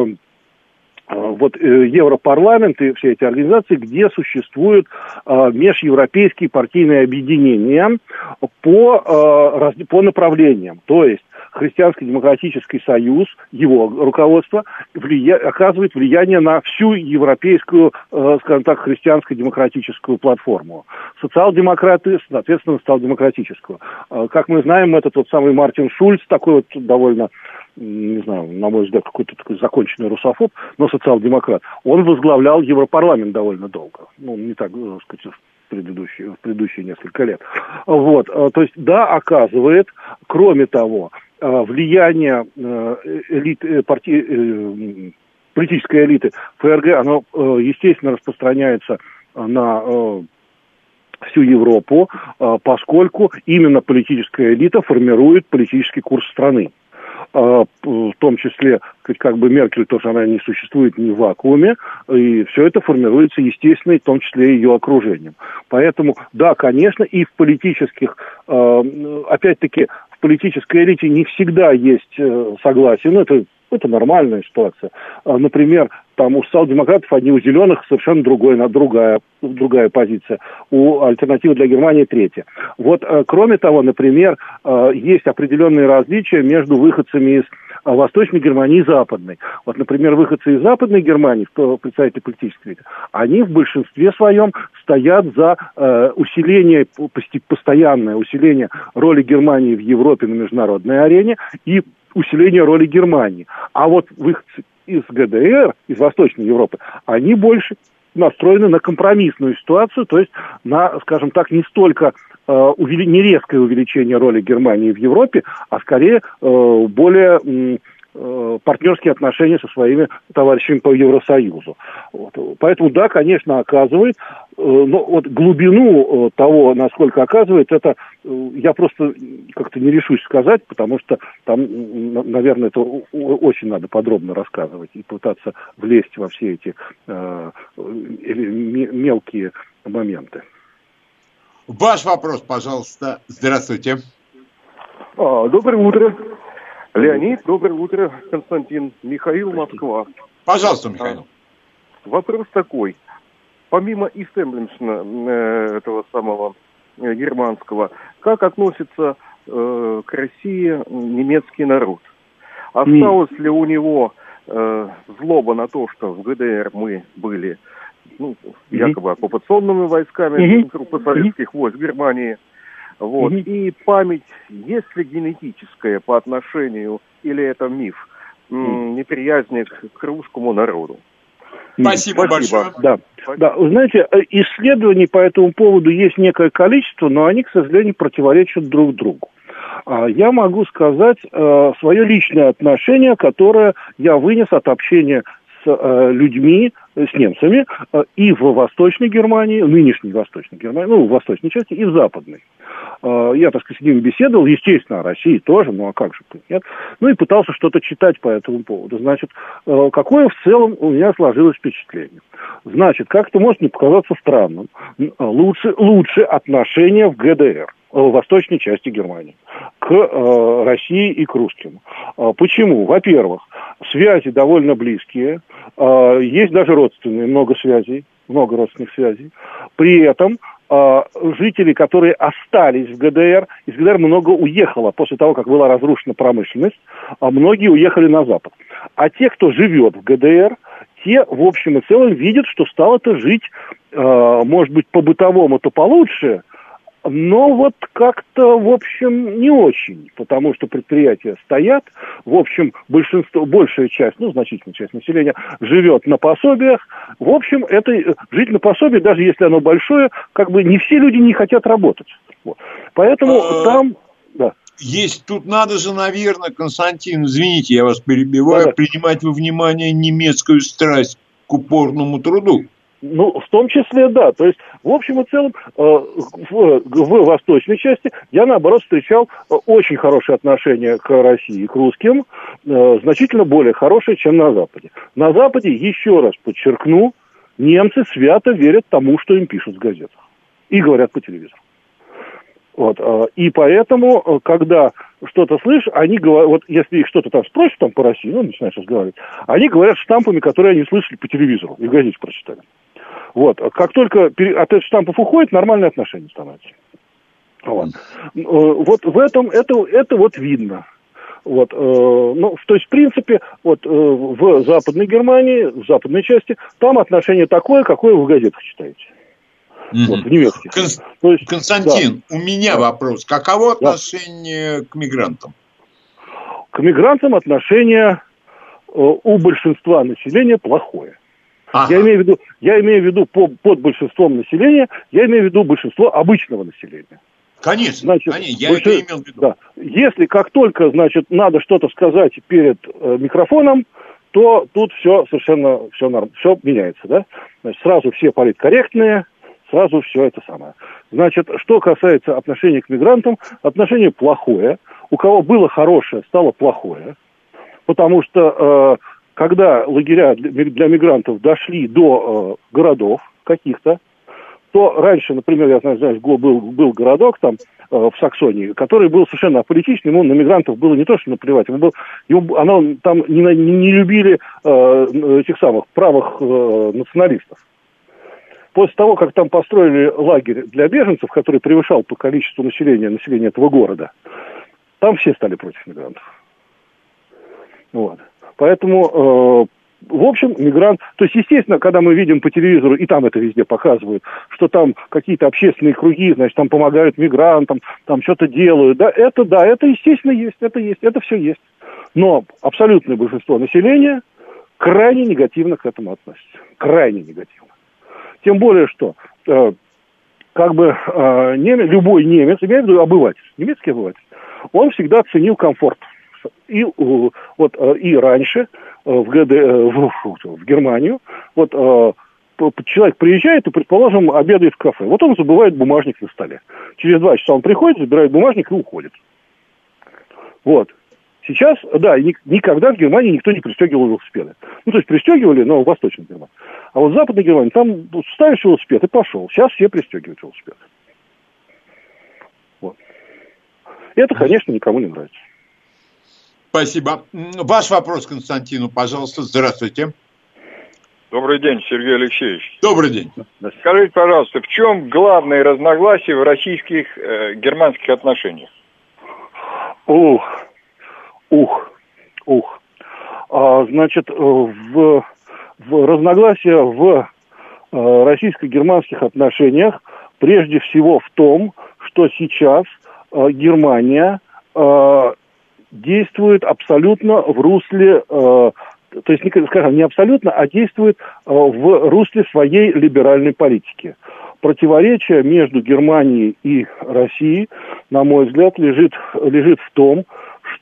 Европарламент и все эти организации, где существуют межевропейские партийные объединения по направлениям. То есть Христианско-демократический союз, его руководство, оказывает влияние на всю европейскую, скажем так, христианско-демократическую платформу. Социал-демократы, соответственно, социал-демократическую. Как мы знаем, этот вот самый Мартин Шульц, такой вот довольно, не знаю, на мой взгляд, какой-то такой законченный русофоб, но социал-демократ, он возглавлял Европарламент довольно долго. Не так, так сказать, в предыдущие несколько лет. Вот, то есть, да, оказывает, кроме того, влияние политической элиты ФРГ, оно, естественно, распространяется на всю Европу, поскольку именно политическая элита формирует политический курс страны. В том числе, как бы Меркель тоже, она не существует ни в вакууме, и все это формируется, естественно, в том числе ее окружением. Поэтому, да, конечно, и в политических, опять-таки, в политической элите не всегда есть согласие, но это нормальная ситуация. Например, там у социал-демократов одни, у зеленых совершенно другая позиция, у альтернативы для Германии третья. Вот, кроме того, например, есть определенные различия между выходцами из Восточной Германии и Западной. Вот, например, выходцы из Западной Германии, представители политической элиты, они в большинстве своем стоят за постоянное усиление роли Германии в Европе на международной арене и усиление роли Германии. А вот выходцы из ГДР, из Восточной Европы, они больше настроены на компромиссную ситуацию, то есть на, скажем так, не столько не резкое увеличение роли Германии в Европе, а скорее более партнерские отношения со своими товарищами по Евросоюзу. Вот. Поэтому, да, конечно, оказывает, но вот глубину того, насколько оказывает, это я просто как-то не решусь сказать, потому что там, наверное, это очень надо подробно рассказывать и пытаться влезть во все эти мелкие моменты. Ваш вопрос, пожалуйста. Здравствуйте. Доброе утро. Леонид, доброе утро. Константин. Михаил, Москва. Пожалуйста, Михаил. Вопрос такой. Помимо истеблишмента этого самого германского, как относится к России немецкий народ? Осталось ли у него злоба на то, что в ГДР мы были якобы оккупационными войсками группы советских войск Германии? Вот. И память, есть ли генетическая по отношению, или это миф, неприязни к русскому народу? Спасибо большое. Да. Вы знаете, исследований по этому поводу есть некое количество, но они, к сожалению, противоречат друг другу. Я могу сказать свое личное отношение, которое я вынес от общения людьми, с немцами и в Восточной Германии, нынешней Восточной Германии, в восточной части, и в Западной. Я, так сказать, с ними беседовал, естественно, о России тоже, а как же, нет? И пытался что-то читать по этому поводу. Значит, какое в целом у меня сложилось впечатление? Значит, как-то может не показаться странным, лучше отношения в ГДР, в восточной части Германии, к России и к русским. Почему? Во-первых, связи довольно близкие, есть даже родственные, много родственных связей. При этом жители, которые остались в ГДР, из ГДР много уехало после того, как была разрушена промышленность, многие уехали на Запад. А те, кто живет в ГДР, те, в общем и целом, видят, что стало-то жить, может быть, по-бытовому-то получше, но как-то, в общем, не очень, потому что предприятия стоят, в общем, большая часть, значительная часть населения живет на пособиях. В общем, жить на пособии, даже если оно большое, не все люди не хотят работать. Поэтому там, да. Тут надо же, наверное, Константин, извините, я вас перебиваю, принимать во внимание немецкую страсть к упорному труду. В том числе, да. То есть, в общем и целом, в восточной части я, наоборот, встречал очень хорошие отношения к России и к русским, значительно более хорошие, чем на Западе. На Западе, еще раз подчеркну, немцы свято верят тому, что им пишут в газетах. И говорят по телевизору. И поэтому, когда что-то слышишь, они говорят, если их что-то там спросят по России, начинаешь разговаривать, они говорят штампами, которые они слышали по телевизору и в газете прочитали. Как только от этих штампов уходит, нормальные отношения становятся. В этом это видно. То есть, в принципе, в Западной Германии, в западной части, там отношение такое, какое вы в газетах читаете. В немецких. Константин, у меня вопрос. Каково отношение к мигрантам? К мигрантам отношение у большинства населения плохое. Ага. Я имею в виду под большинством населения, я имею в виду большинство обычного населения. Конечно, я это имел в виду. Да. Если как только, надо что-то сказать перед микрофоном, то тут все совершенно все меняется, да? Сразу все политкорректные, сразу все это самое. Что касается отношения к мигрантам, отношение плохое. У кого было хорошее, стало плохое. Потому что когда лагеря для мигрантов дошли до городов каких-то, то раньше, например, я знаю, был городок там в Саксонии, который был совершенно аполитичный, ему на мигрантов было не то, что наплевать, там не любили этих самых правых националистов. После того, как там построили лагерь для беженцев, который превышал по количеству населения этого города, там все стали против мигрантов. Поэтому, в общем, мигрант... То есть, естественно, когда мы видим по телевизору, и там это везде показывают, что там какие-то общественные круги, там помогают мигрантам, там что-то делают, это естественно есть, это все есть. Но абсолютное большинство населения крайне негативно к этому относится. Крайне негативно. Тем более, что любой немец, имею в виду обыватель, немецкий обыватель, он всегда ценил комфорт. И раньше в Германию человек приезжает и, предположим, обедает в кафе. Он забывает бумажник на столе. Через 2 часа он приходит, забирает бумажник и уходит. Сейчас, никогда в Германии никто не пристегивал велосипеды. То есть пристегивали, но в Восточной Германии. А в Западной Германии там ставишь велосипед и пошел. Сейчас все пристегивают велосипед. Это, конечно, никому не нравится. Спасибо. Ваш вопрос Константину, пожалуйста. Здравствуйте. Добрый день, Сергей Алексеевич. Добрый день. Скажите, пожалуйста, в чем главное разногласие в российских германских отношениях? Разногласия в российско-германских отношениях прежде всего в том, что сейчас Германия действует абсолютно в русле, то есть, скажем, не абсолютно, а действует в русле своей либеральной политики. Противоречие между Германией и Россией, на мой взгляд, лежит в том,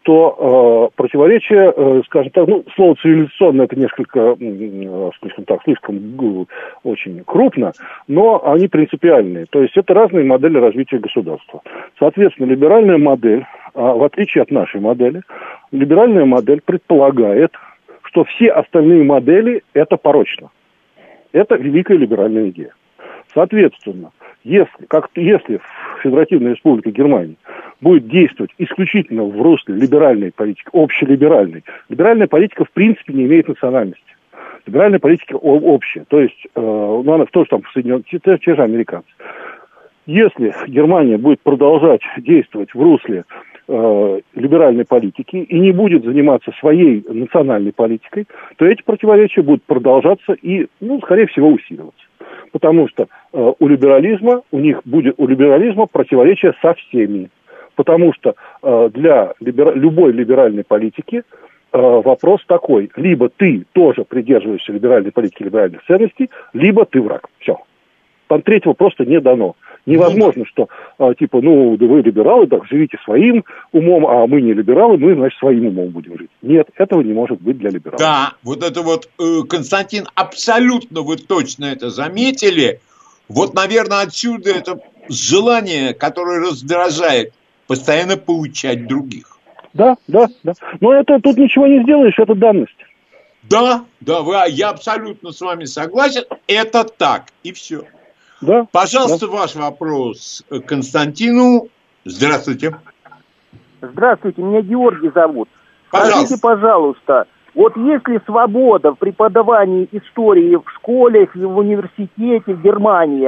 то противоречия, скажем так, слово цивилизационное это несколько, скажем так, слишком очень крупно, но они принципиальные. То есть это разные модели развития государства. Соответственно, либеральная модель, в отличие от нашей модели, либеральная модель предполагает, что все остальные модели это порочно. Это великая либеральная идея. Соответственно, если Федеративная Республика Германия будет действовать исключительно в русле либеральной политики, общелиберальной, либеральная политика в принципе не имеет национальности. Либеральная политика общая, то есть, она в том, что там Соединенные, те же американцы. Если Германия будет продолжать действовать в русле либеральной политики и не будет заниматься своей национальной политикой, то эти противоречия будут продолжаться и, скорее всего, усиливаться. Потому что у либерализма противоречие со всеми. Потому что для любой либеральной политики вопрос такой: либо ты тоже придерживаешься либеральной политики, либеральных ценностей, либо ты враг. Все. Там третьего просто не дано. Невозможно, что вы либералы, так живите своим умом, а мы не либералы, мы, значит, своим умом будем жить. Нет, этого не может быть для либералов. Да, Константин, абсолютно вы точно это заметили. Вот, наверное, отсюда это желание, которое раздражает, постоянно поучать других. Да. Но это тут ничего не сделаешь, это данность. Да, я абсолютно с вами согласен. Это так, и все. Да, пожалуйста, ваш вопрос Константину. Здравствуйте. Здравствуйте, меня Георгий зовут. Пожалуйста. Скажите, пожалуйста, вот если свобода в преподавании истории в школе, в университете, в Германии,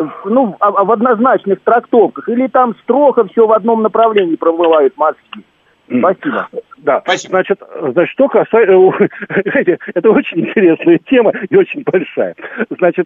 в однозначных трактовках, или там строго все в одном направлении промывают мозги? Спасибо. Да, значит, что касается... Это очень интересная тема и очень большая. Значит,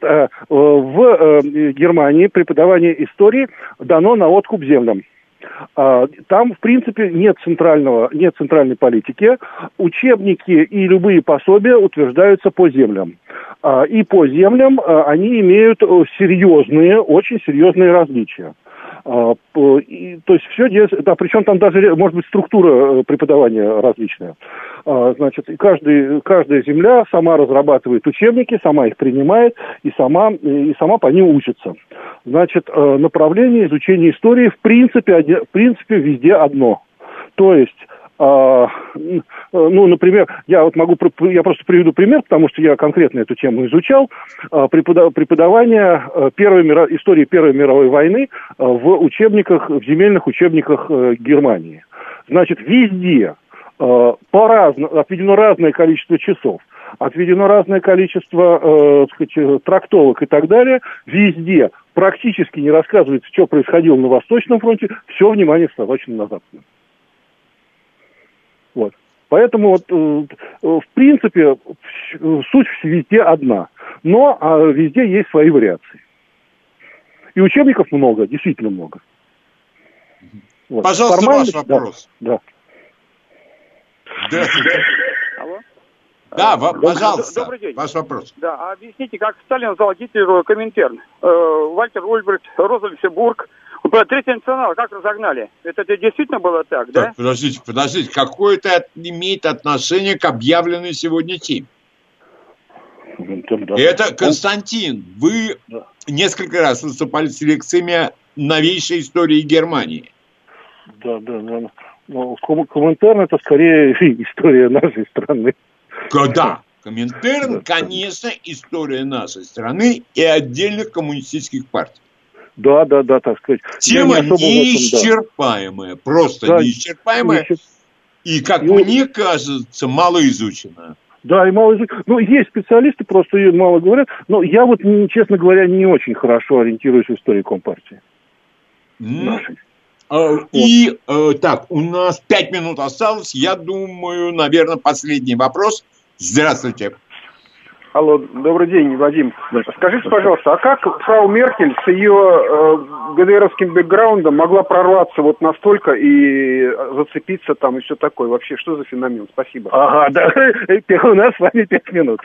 в Германии преподавание истории дано на откуп землям. Там, в принципе, нет центральной политики. Учебники и любые пособия утверждаются по землям. И по землям они имеют очень серьезные различия. То есть все делается, причем там даже, может быть, структура преподавания различная. Значит, каждая земля сама разрабатывает учебники, сама их принимает и сама по ним учится. Значит, направление изучения истории в принципе везде одно. То есть, например, я просто приведу пример, потому что я конкретно эту тему изучал. Преподавание истории Первой мировой войны в земельных учебниках Германии. Значит, везде отведено разное количество часов, отведено разное количество трактовок и так далее. Везде практически не рассказывается, что происходило на Восточном фронте, все внимание сосредоточено на Западном. Вот. Поэтому, в принципе, суть везде одна. Но везде есть свои вариации. И учебников много, действительно много. Вот. Пожалуйста, ваш вопрос. Да. Здравствуйте. Алло? Да, пожалуйста, Добрый день. ваш вопрос. Да, объясните, как Сталин сдал Гитлеру Коминтерн. Вальтер Ульбрихт, Роза Люксембург. Третий национал как разогнали? Это действительно было так, да? Подождите, какое это имеет отношение к объявленной сегодня теме? Это, Константин, вы несколько раз выступали с лекциями новейшей истории Германии. Да. Но Коминтерн это скорее история нашей страны. Да, Коминтерн, конечно, история нашей страны и отдельных коммунистических партий. Да, так сказать. Тема неисчерпаемая, просто неисчерпаемая, и, как мне кажется, малоизученная. Да, и малоизученная. Есть специалисты, просто ее мало говорят, но я честно говоря, не очень хорошо ориентируюсь в истории Компартии. Так, у нас 5 минут осталось, я думаю, наверное, последний вопрос. Здравствуйте. Алло, добрый день, Вадим. Скажите, пожалуйста, а как фрау Меркель с ее ГДРовским бэкграундом могла прорваться вот настолько и зацепиться там и все такое? Вообще, что за феномен? Спасибо. Ага, да, у нас с вами 5 минут.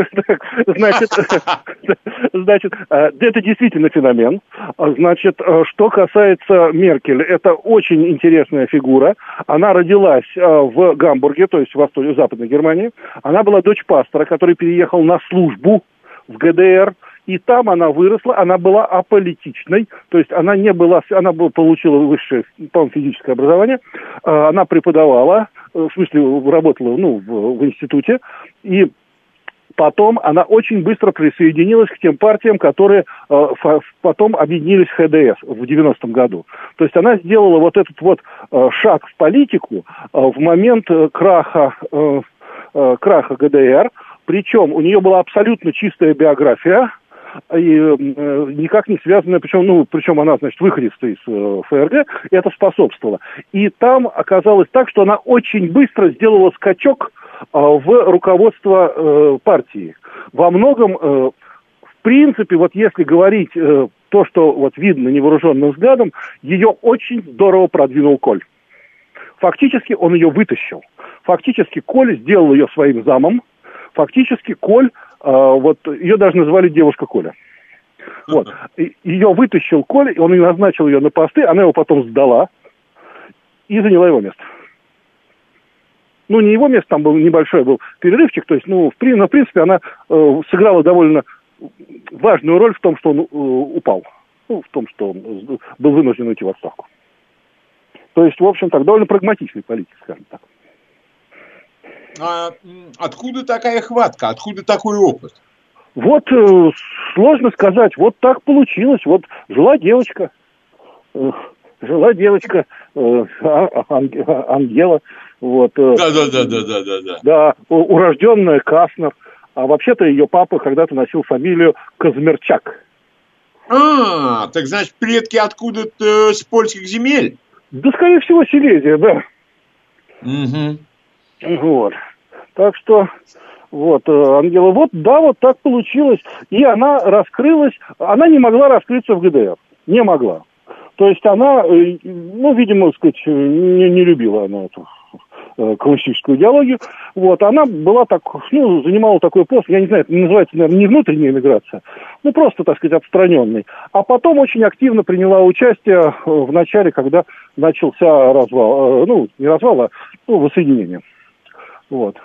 Значит, это действительно феномен. Значит, что касается Меркель, это очень интересная фигура. Она родилась в Гамбурге, то есть в Западной Германии. Она была дочь пастора, который переехал на службу в ГДР, и там она выросла, она была аполитичной, то есть она получила высшее, по-моему, физическое образование, она преподавала, в смысле, работала, в институте, и потом она очень быстро присоединилась к тем партиям, которые потом объединились в ХДС в 90-м году. То есть она сделала вот этот вот шаг в политику в момент краха ГДР, причем у нее была абсолютно чистая биография, и никак не связанная, причем она, значит, выходец из ФРГ, это способствовало. И там оказалось так, что она очень быстро сделала скачок в руководство партии. Во многом, в принципе, вот если говорить то, что вот видно невооруженным взглядом, ее очень здорово продвинул Коль. Фактически он ее вытащил. Фактически Коль сделал ее своим замом. Фактически Коль, вот ее даже называли девушка Коля. Вот. Ее вытащил Коль, и он назначил ее на посты, она его потом сдала и заняла его место. Не его место, там был небольшой перерывчик, то есть, в принципе, она сыграла довольно важную роль в том, что он упал. В том, что он был вынужден уйти в отставку. То есть, в общем, так, довольно прагматичный политик, скажем так. А откуда такая хватка? Откуда такой опыт? Вот сложно сказать. Вот так получилось. Вот жила девочка. Ангела. Вот. Да. Да, урожденная Каснер. А вообще-то ее папа когда-то носил фамилию Казмерчак. Так значит, предки откуда-то с польских земель? Да, скорее всего, Силезия, да. Угу. Вот. Так что, вот, Ангела, вот так получилось. И она раскрылась, она не могла раскрыться в ГДР. Не могла. То есть она, видимо, сказать, не любила она эту коммунистическую идеологию. Вот, она была занимала такой пост, я не знаю, это называется, наверное, не внутренняя эмиграция, просто, так сказать, отстраненный. А потом очень активно приняла участие в начале, когда начался развал, не развал, а воссоединение. Вот.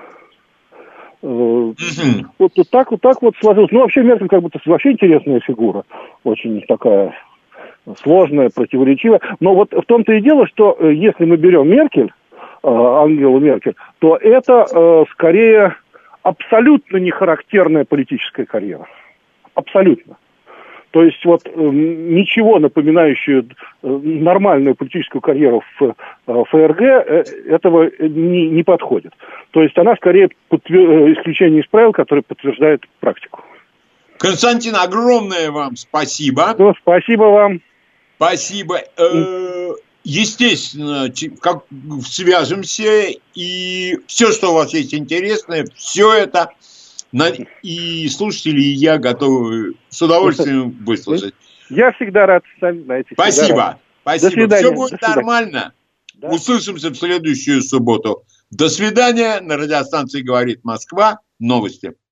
Вот так вот сложилось. Вообще Меркель как будто вообще интересная фигура. Очень такая сложная, противоречивая. Но вот в том-то и дело, что если мы берем Меркель, Ангелу Меркель, то это скорее абсолютно нехарактерная политическая карьера. Абсолютно. То есть вот ничего напоминающего нормальную политическую карьеру в ФРГ этого не подходит. То есть она скорее исключение из правил, которое подтверждает практику. Константин, огромное вам спасибо. Спасибо вам. Спасибо. Естественно, как свяжемся, и все, что у вас есть интересное, все это и слушатели, и я готовы с удовольствием выслушать. Я всегда рад, сами знаете. Спасибо. Спасибо. До свидания. Все будет нормально. Да. Услышимся в следующую субботу. До свидания. На радиостанции «Говорит Москва». Новости.